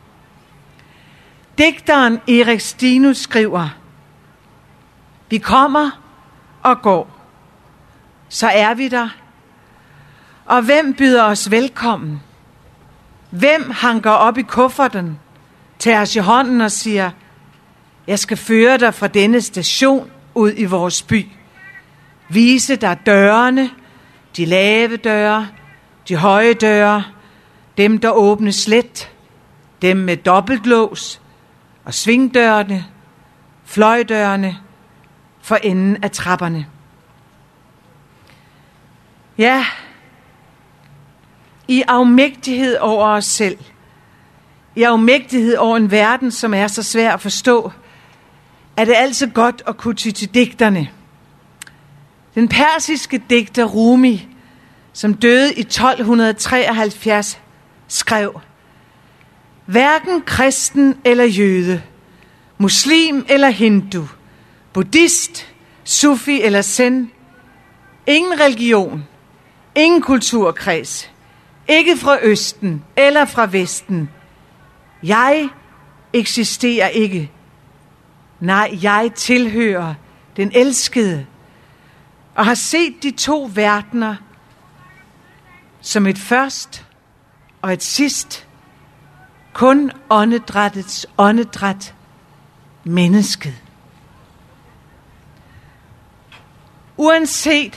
Digteren Erik Stinus skriver: vi kommer og går, så er vi der. Og hvem byder os velkommen? Hvem hanker op i kufferten, tager os i hånden og siger: jeg skal føre dig fra denne station ud i vores by. Vise dig dørene, de lave døre, de høje døre, dem der åbnes let, dem med dobbeltlås, og svingdørene, fløjdørene, for enden af trapperne. Ja, i afmægtighed over os selv, i afmægtighed over en verden, som er så svær at forstå, er det altid godt at kunne ty til digterne. Den persiske digter Rumi, som døde i tolv treoghalvfjerds, skrev: hverken kristen eller jøde, muslim eller hindu, buddhist, sufi eller zen, ingen religion, ingen kulturkreds, ikke fra Østen eller fra Vesten. Jeg eksisterer ikke. Nej, jeg tilhører den elskede, og har set de to verdener som et først og et sidst, kun åndedrættets åndedræt, mennesket. Uanset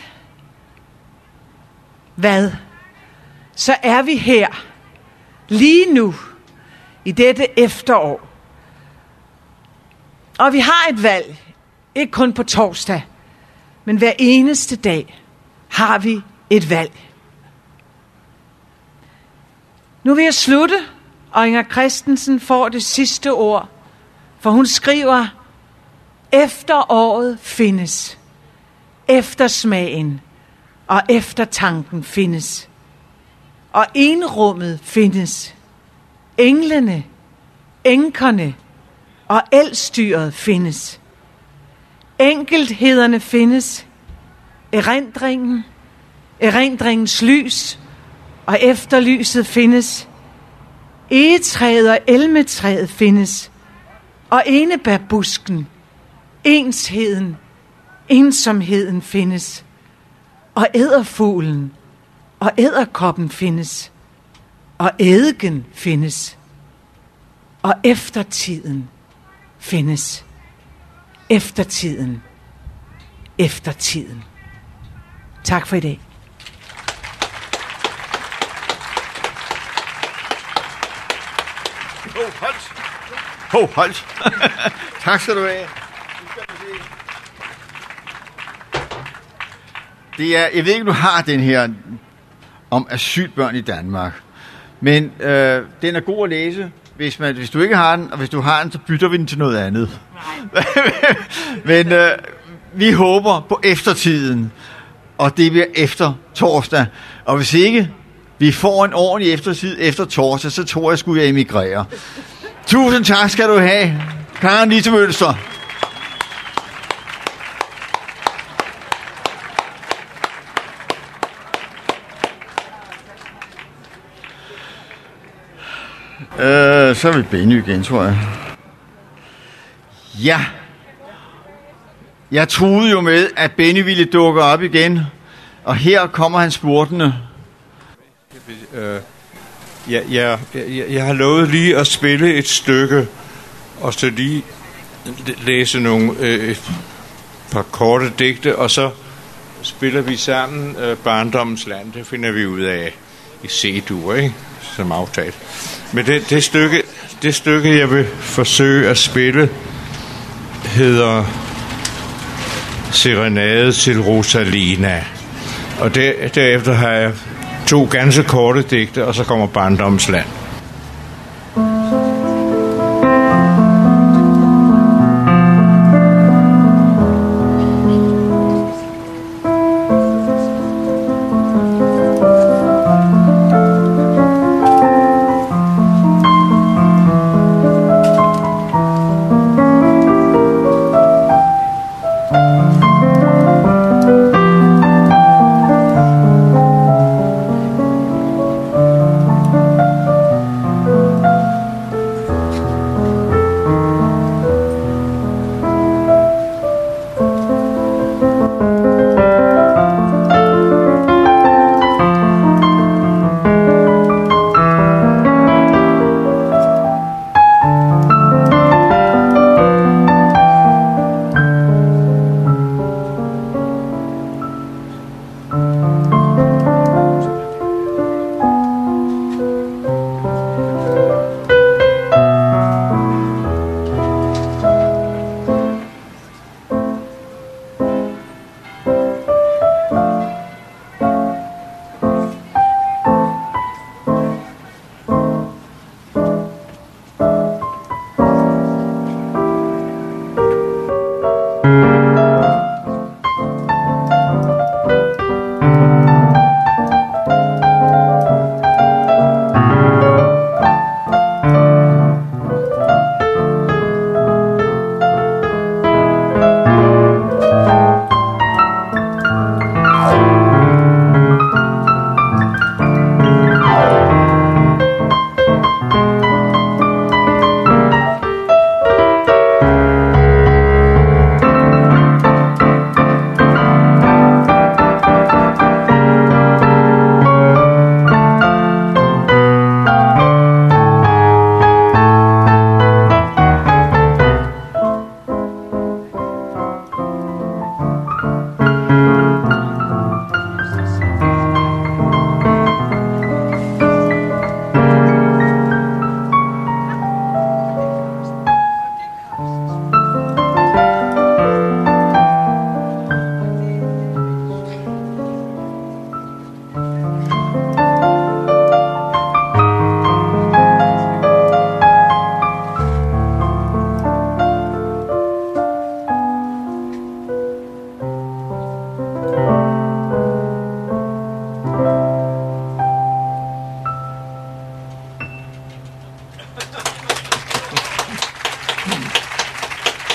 hvad, så er vi her lige nu i dette efterår. Og vi har et valg, ikke kun på torsdag, men hver eneste dag har vi et valg. Nu vil jeg slutte, og Inger Christensen får det sidste ord, for hun skriver: efteråret findes, eftersmagen og eftertanken findes, og enrummet findes, englene, enkerne og elstyret findes. Enkelthederne findes, erindringen, erindringens lys og efterlyset findes. Egetræet og elmetræet findes, og enebærbusken, ensheden, ensomheden findes, og edderfuglen og edderkoppen findes, og eddike findes, og eftertiden findes. Eftertiden, eftertiden. Tak for i dag. Hov, holdt. Hov, holdt. Tak skal du have. Det er, jeg ved ikke, om du har den her om asylbørn i Danmark, men øh, den er god at læse, hvis, man, hvis du ikke har den, og hvis du har den, så bytter vi den til noget andet. Men øh, vi håber på eftertiden, og det bliver efter torsdag. Og hvis ikke vi får en ordentlig eftertid efter torsdag, så tror jeg, skulle jeg emigrere. Tusind tak skal du have, Karen Lise Mølster. Øh, så er vi Benny igen, tror jeg. Ja. Jeg troede jo med, at Benny ville dukke op igen. Og her kommer han spurtende. Øh, jeg, jeg, jeg, jeg har lovet lige at spille et stykke, og så lige læse nogle øh, et par korte digte, og så spiller vi sammen øh, Barndommens Land. Det finder vi ud af i C-dur, ikke? Som aftalt. Men det, det, stykke, det stykke, jeg vil forsøge at spille, hedder Serenade til Rosalina. Og der, derefter har jeg to ganske korte digte, og så kommer Barndommens Land.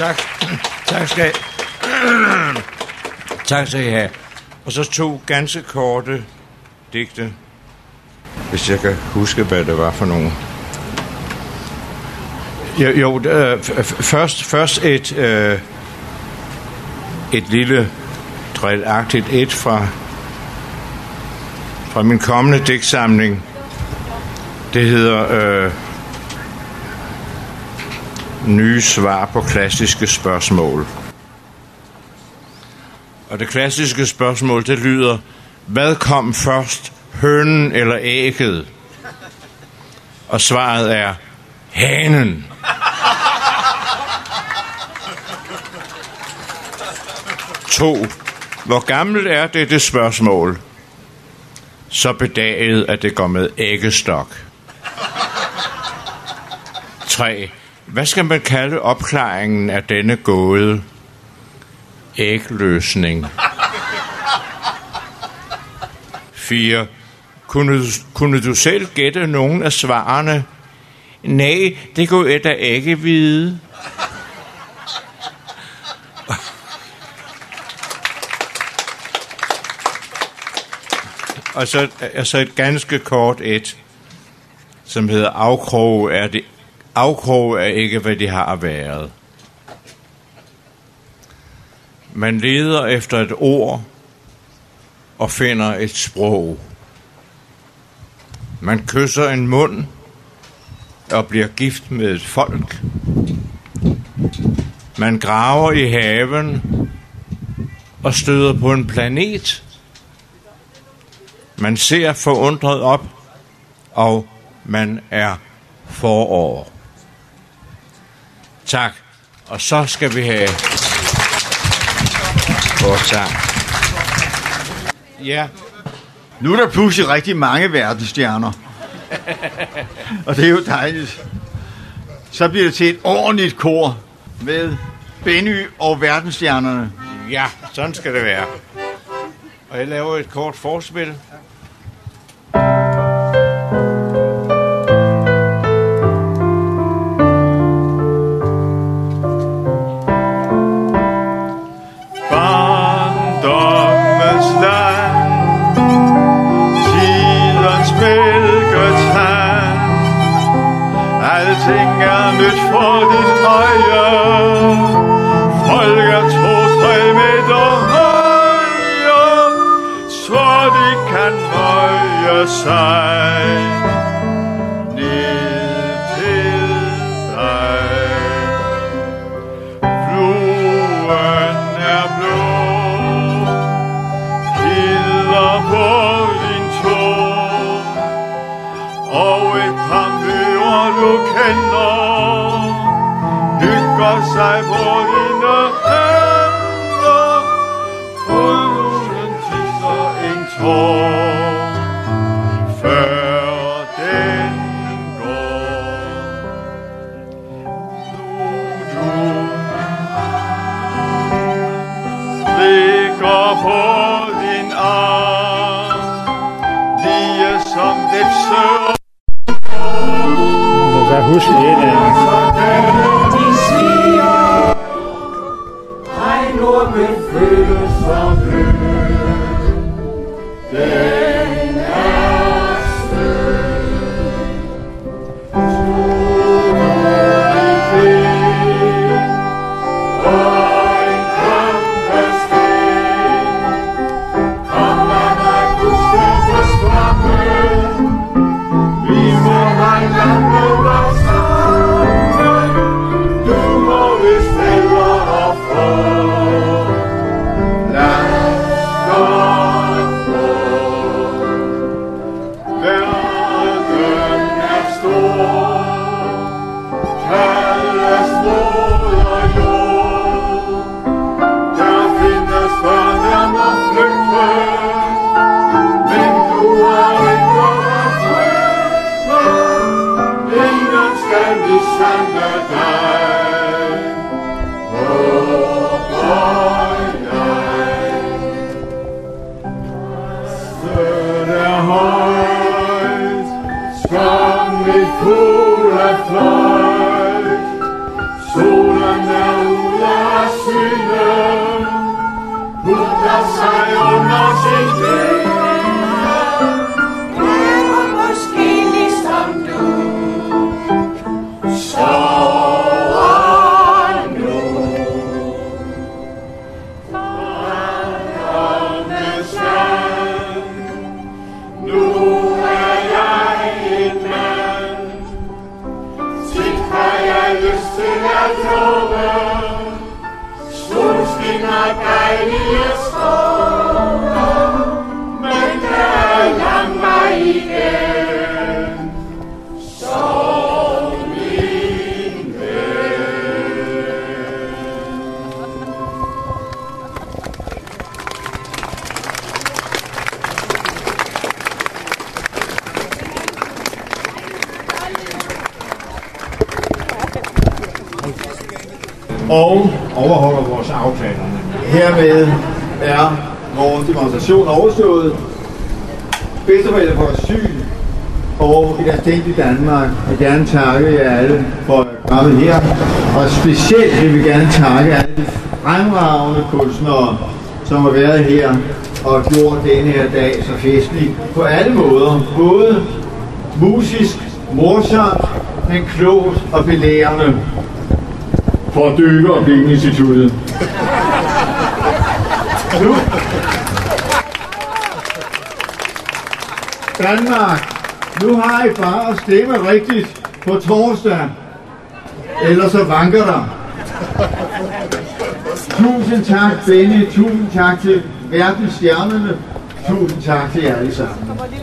Tak. Tak skal I Tak skal I have. Og så to ganske korte digte, hvis jeg kan huske, hvad det var for nogle. Jo, jo øh, først, først et, øh, et lille drillagtigt et fra, fra min kommende digtsamling. Det hedder øh, Nye svar på klassiske spørgsmål. Og det klassiske spørgsmål, det lyder: hvad kom først, hønen eller ægget? Og svaret er hanen. To. Hvor gammelt er dette spørgsmål? Så bedaget, at det går med æggestok. Tre. Hvad skal man kalde opklaringen af denne gåde? Ægløsning. Fire. Kunne, kunne du selv gætte nogen af svarene? Nej, det kunne jeg da ikke vide. Og så, så et ganske kort et, som hedder afkroge er, det, afkroge er ikke, hvad de har været. Man leder efter et ord og finder et sprog. Man kysser en mund og bliver gift med et folk. Man graver i haven og støder på en planet. Man ser forundret op, og man er forår. Tak. Og så skal vi have vores sang. Ja. Nu er der pludselig rigtig mange verdensstjerner. Og det er jo dejligt. Så bliver det til et ordentligt kor med Benny og verdensstjernerne. Ja, sådan skal det være. Og jeg laver et kort forspil. Alting er nyt for dit øje. Folk er to-tre meter høje, så de kan nøje sig ned til dig. Fluen er blå, kilder på din tå, og et par du kender hygger sig på dine hænder. Uden tisser en tår, før den går. Nu du ligger på din arm, lige som vipse. Så husk det der. De siger, ej nu vil føles som blød. Den er stød. Stod i og en kampesten. Kom lad dig puste for skvappen. folder sig under sin dyre, og måske ligesom du sover nu. Fardommes land, nu er jeg en mand. Tit har jeg lyst til at love solskin og dejlige skove, men der er lang vej igen. Sov min ven. Og overholder vores aftaler. Hermed er vores demonstration overstået. Bedsteforældre for asyl og et anstændigt Danmark vil gerne takke jer alle for at komme her. Og specielt vil vi gerne takke alle de fremragende kunstnere, som har været her og gjort denne her dag så festlig på alle måder. Både musisk, morsomt, men klogt og belærende. For Dykke- og Blindeninstituttet. Nu. Danmark, nu har I bare at stemme rigtigt på torsdag. Ellers så vanker der. Tusind tak, Benny. Tusind tak til verdensstjernerne. Tusind tak til jer alle sammen.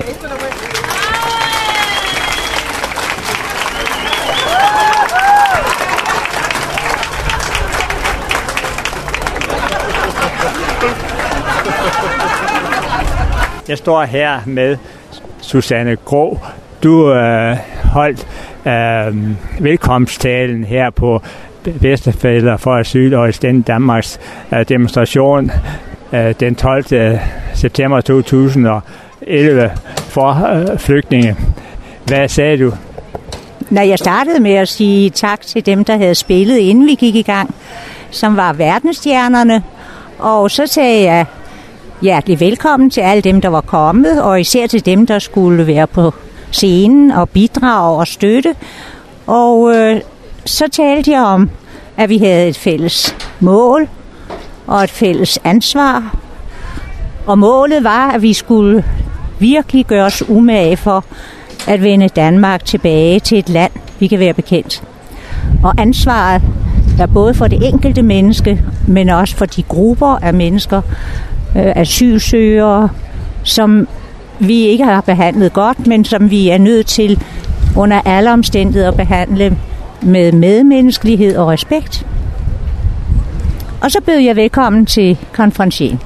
Jeg står her med Susanne Grå. Du øh, holdt øh, velkomsttalen her på Bedsteforældre for asyl og anstændigt Danmarks øh, demonstration øh, den tolvte september to tusind og elleve for øh, flygtninge. Hvad sagde du? Når jeg startede med at sige tak til dem, der havde spillet, inden vi gik i gang, som var verdensstjernerne, og så sagde jeg hjertelig velkommen til alle dem, der var kommet, og især til dem, der skulle være på scenen og bidrage og støtte. Og øh, så talte jeg om, at vi havde et fælles mål og et fælles ansvar. Og målet var, at vi skulle virkelig gøre os umage for at vende Danmark tilbage til et land, vi kan være bekendt. Og ansvaret er både for det enkelte menneske, men også for de grupper af mennesker, øh, asylsøgere, som vi ikke har behandlet godt, men som vi er nødt til under alle omstændigheder at behandle med medmenneskelighed og respekt. Og så bød jeg velkommen til konferencien.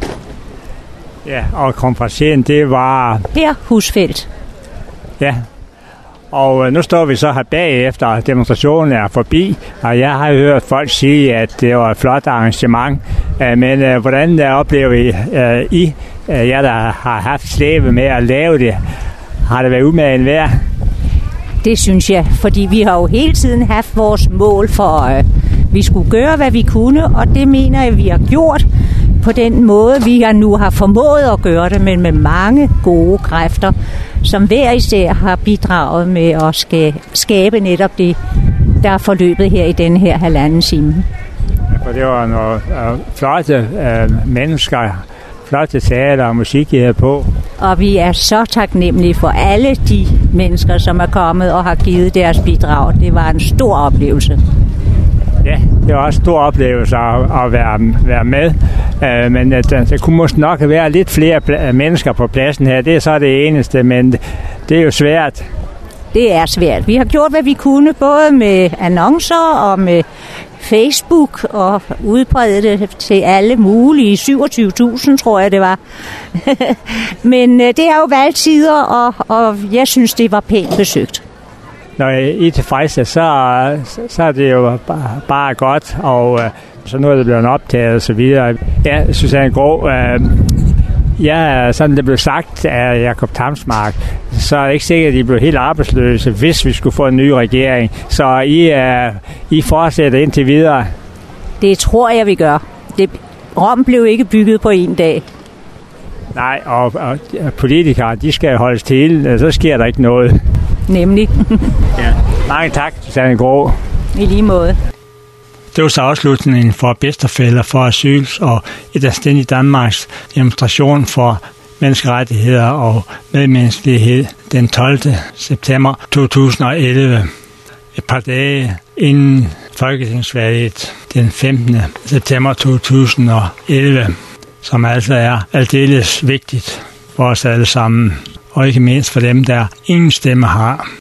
Ja, og konferencien, det var... Per Husfeldt. Ja, og nu står vi så her bagefter, demonstrationen er forbi, og jeg har hørt folk sige, at det var et flot arrangement. Men hvordan oplever I, I jer, der har haft slæbe med at lave det? Har det været umage værd? Det synes jeg, fordi vi har jo hele tiden haft vores mål for, at vi skulle gøre, hvad vi kunne, og det mener jeg, vi har gjort på den måde, vi har nu har formået at gøre det, men med mange gode kræfter, som hver især har bidraget med at skabe netop det, der er forløbet her i denne her halvanden time. Ja, for det var nogle uh, flotte uh, mennesker, flotte taler og musik her på. Og vi er så taknemmelige for alle de mennesker, som er kommet og har givet deres bidrag. Det var en stor oplevelse. Ja, det var også en stor oplevelse at, at være, være med. Uh, men uh, der kunne måske nok være lidt flere pl- mennesker på pladsen her. Det er så det eneste, men det er jo svært. Det er svært. Vi har gjort, hvad vi kunne, både med annoncer og med Facebook, og udbredt det til alle mulige. syvogtyve tusind, tror jeg, det var. Men uh, det er jo valgtider, og, og jeg synes, det var pænt besøgt. Når I er tilfredse, så, så er det jo bare, bare godt, og uh, så nu er det blevet optaget og så videre. Ja, Susanne Grå, uh, ja, sådan det blev sagt af Jakob Tamsmark, så er det ikke sikkert, at I blev helt arbejdsløse, hvis vi skulle få en ny regering. Så I, uh, I fortsætter indtil videre? Det tror jeg, vi gør. Det, Rom blev ikke bygget på en dag. Nej, og, og politikere, de skal holdes til, så sker der ikke noget. Nemlig. Ja. Mange tak, Sanne Grå. I lige måde. Det var så afslutningen for bedsteforældre for asyl og et anstændigt Danmarks demonstration for menneskerettigheder og medmenneskelighed den tolvte september to tusind og elleve. Et par dage inden folketingsvalget den femtende september to tusind og elleve, som altså er aldeles vigtigt for os alle sammen, og ikke mindst for dem, der ingen stemme har.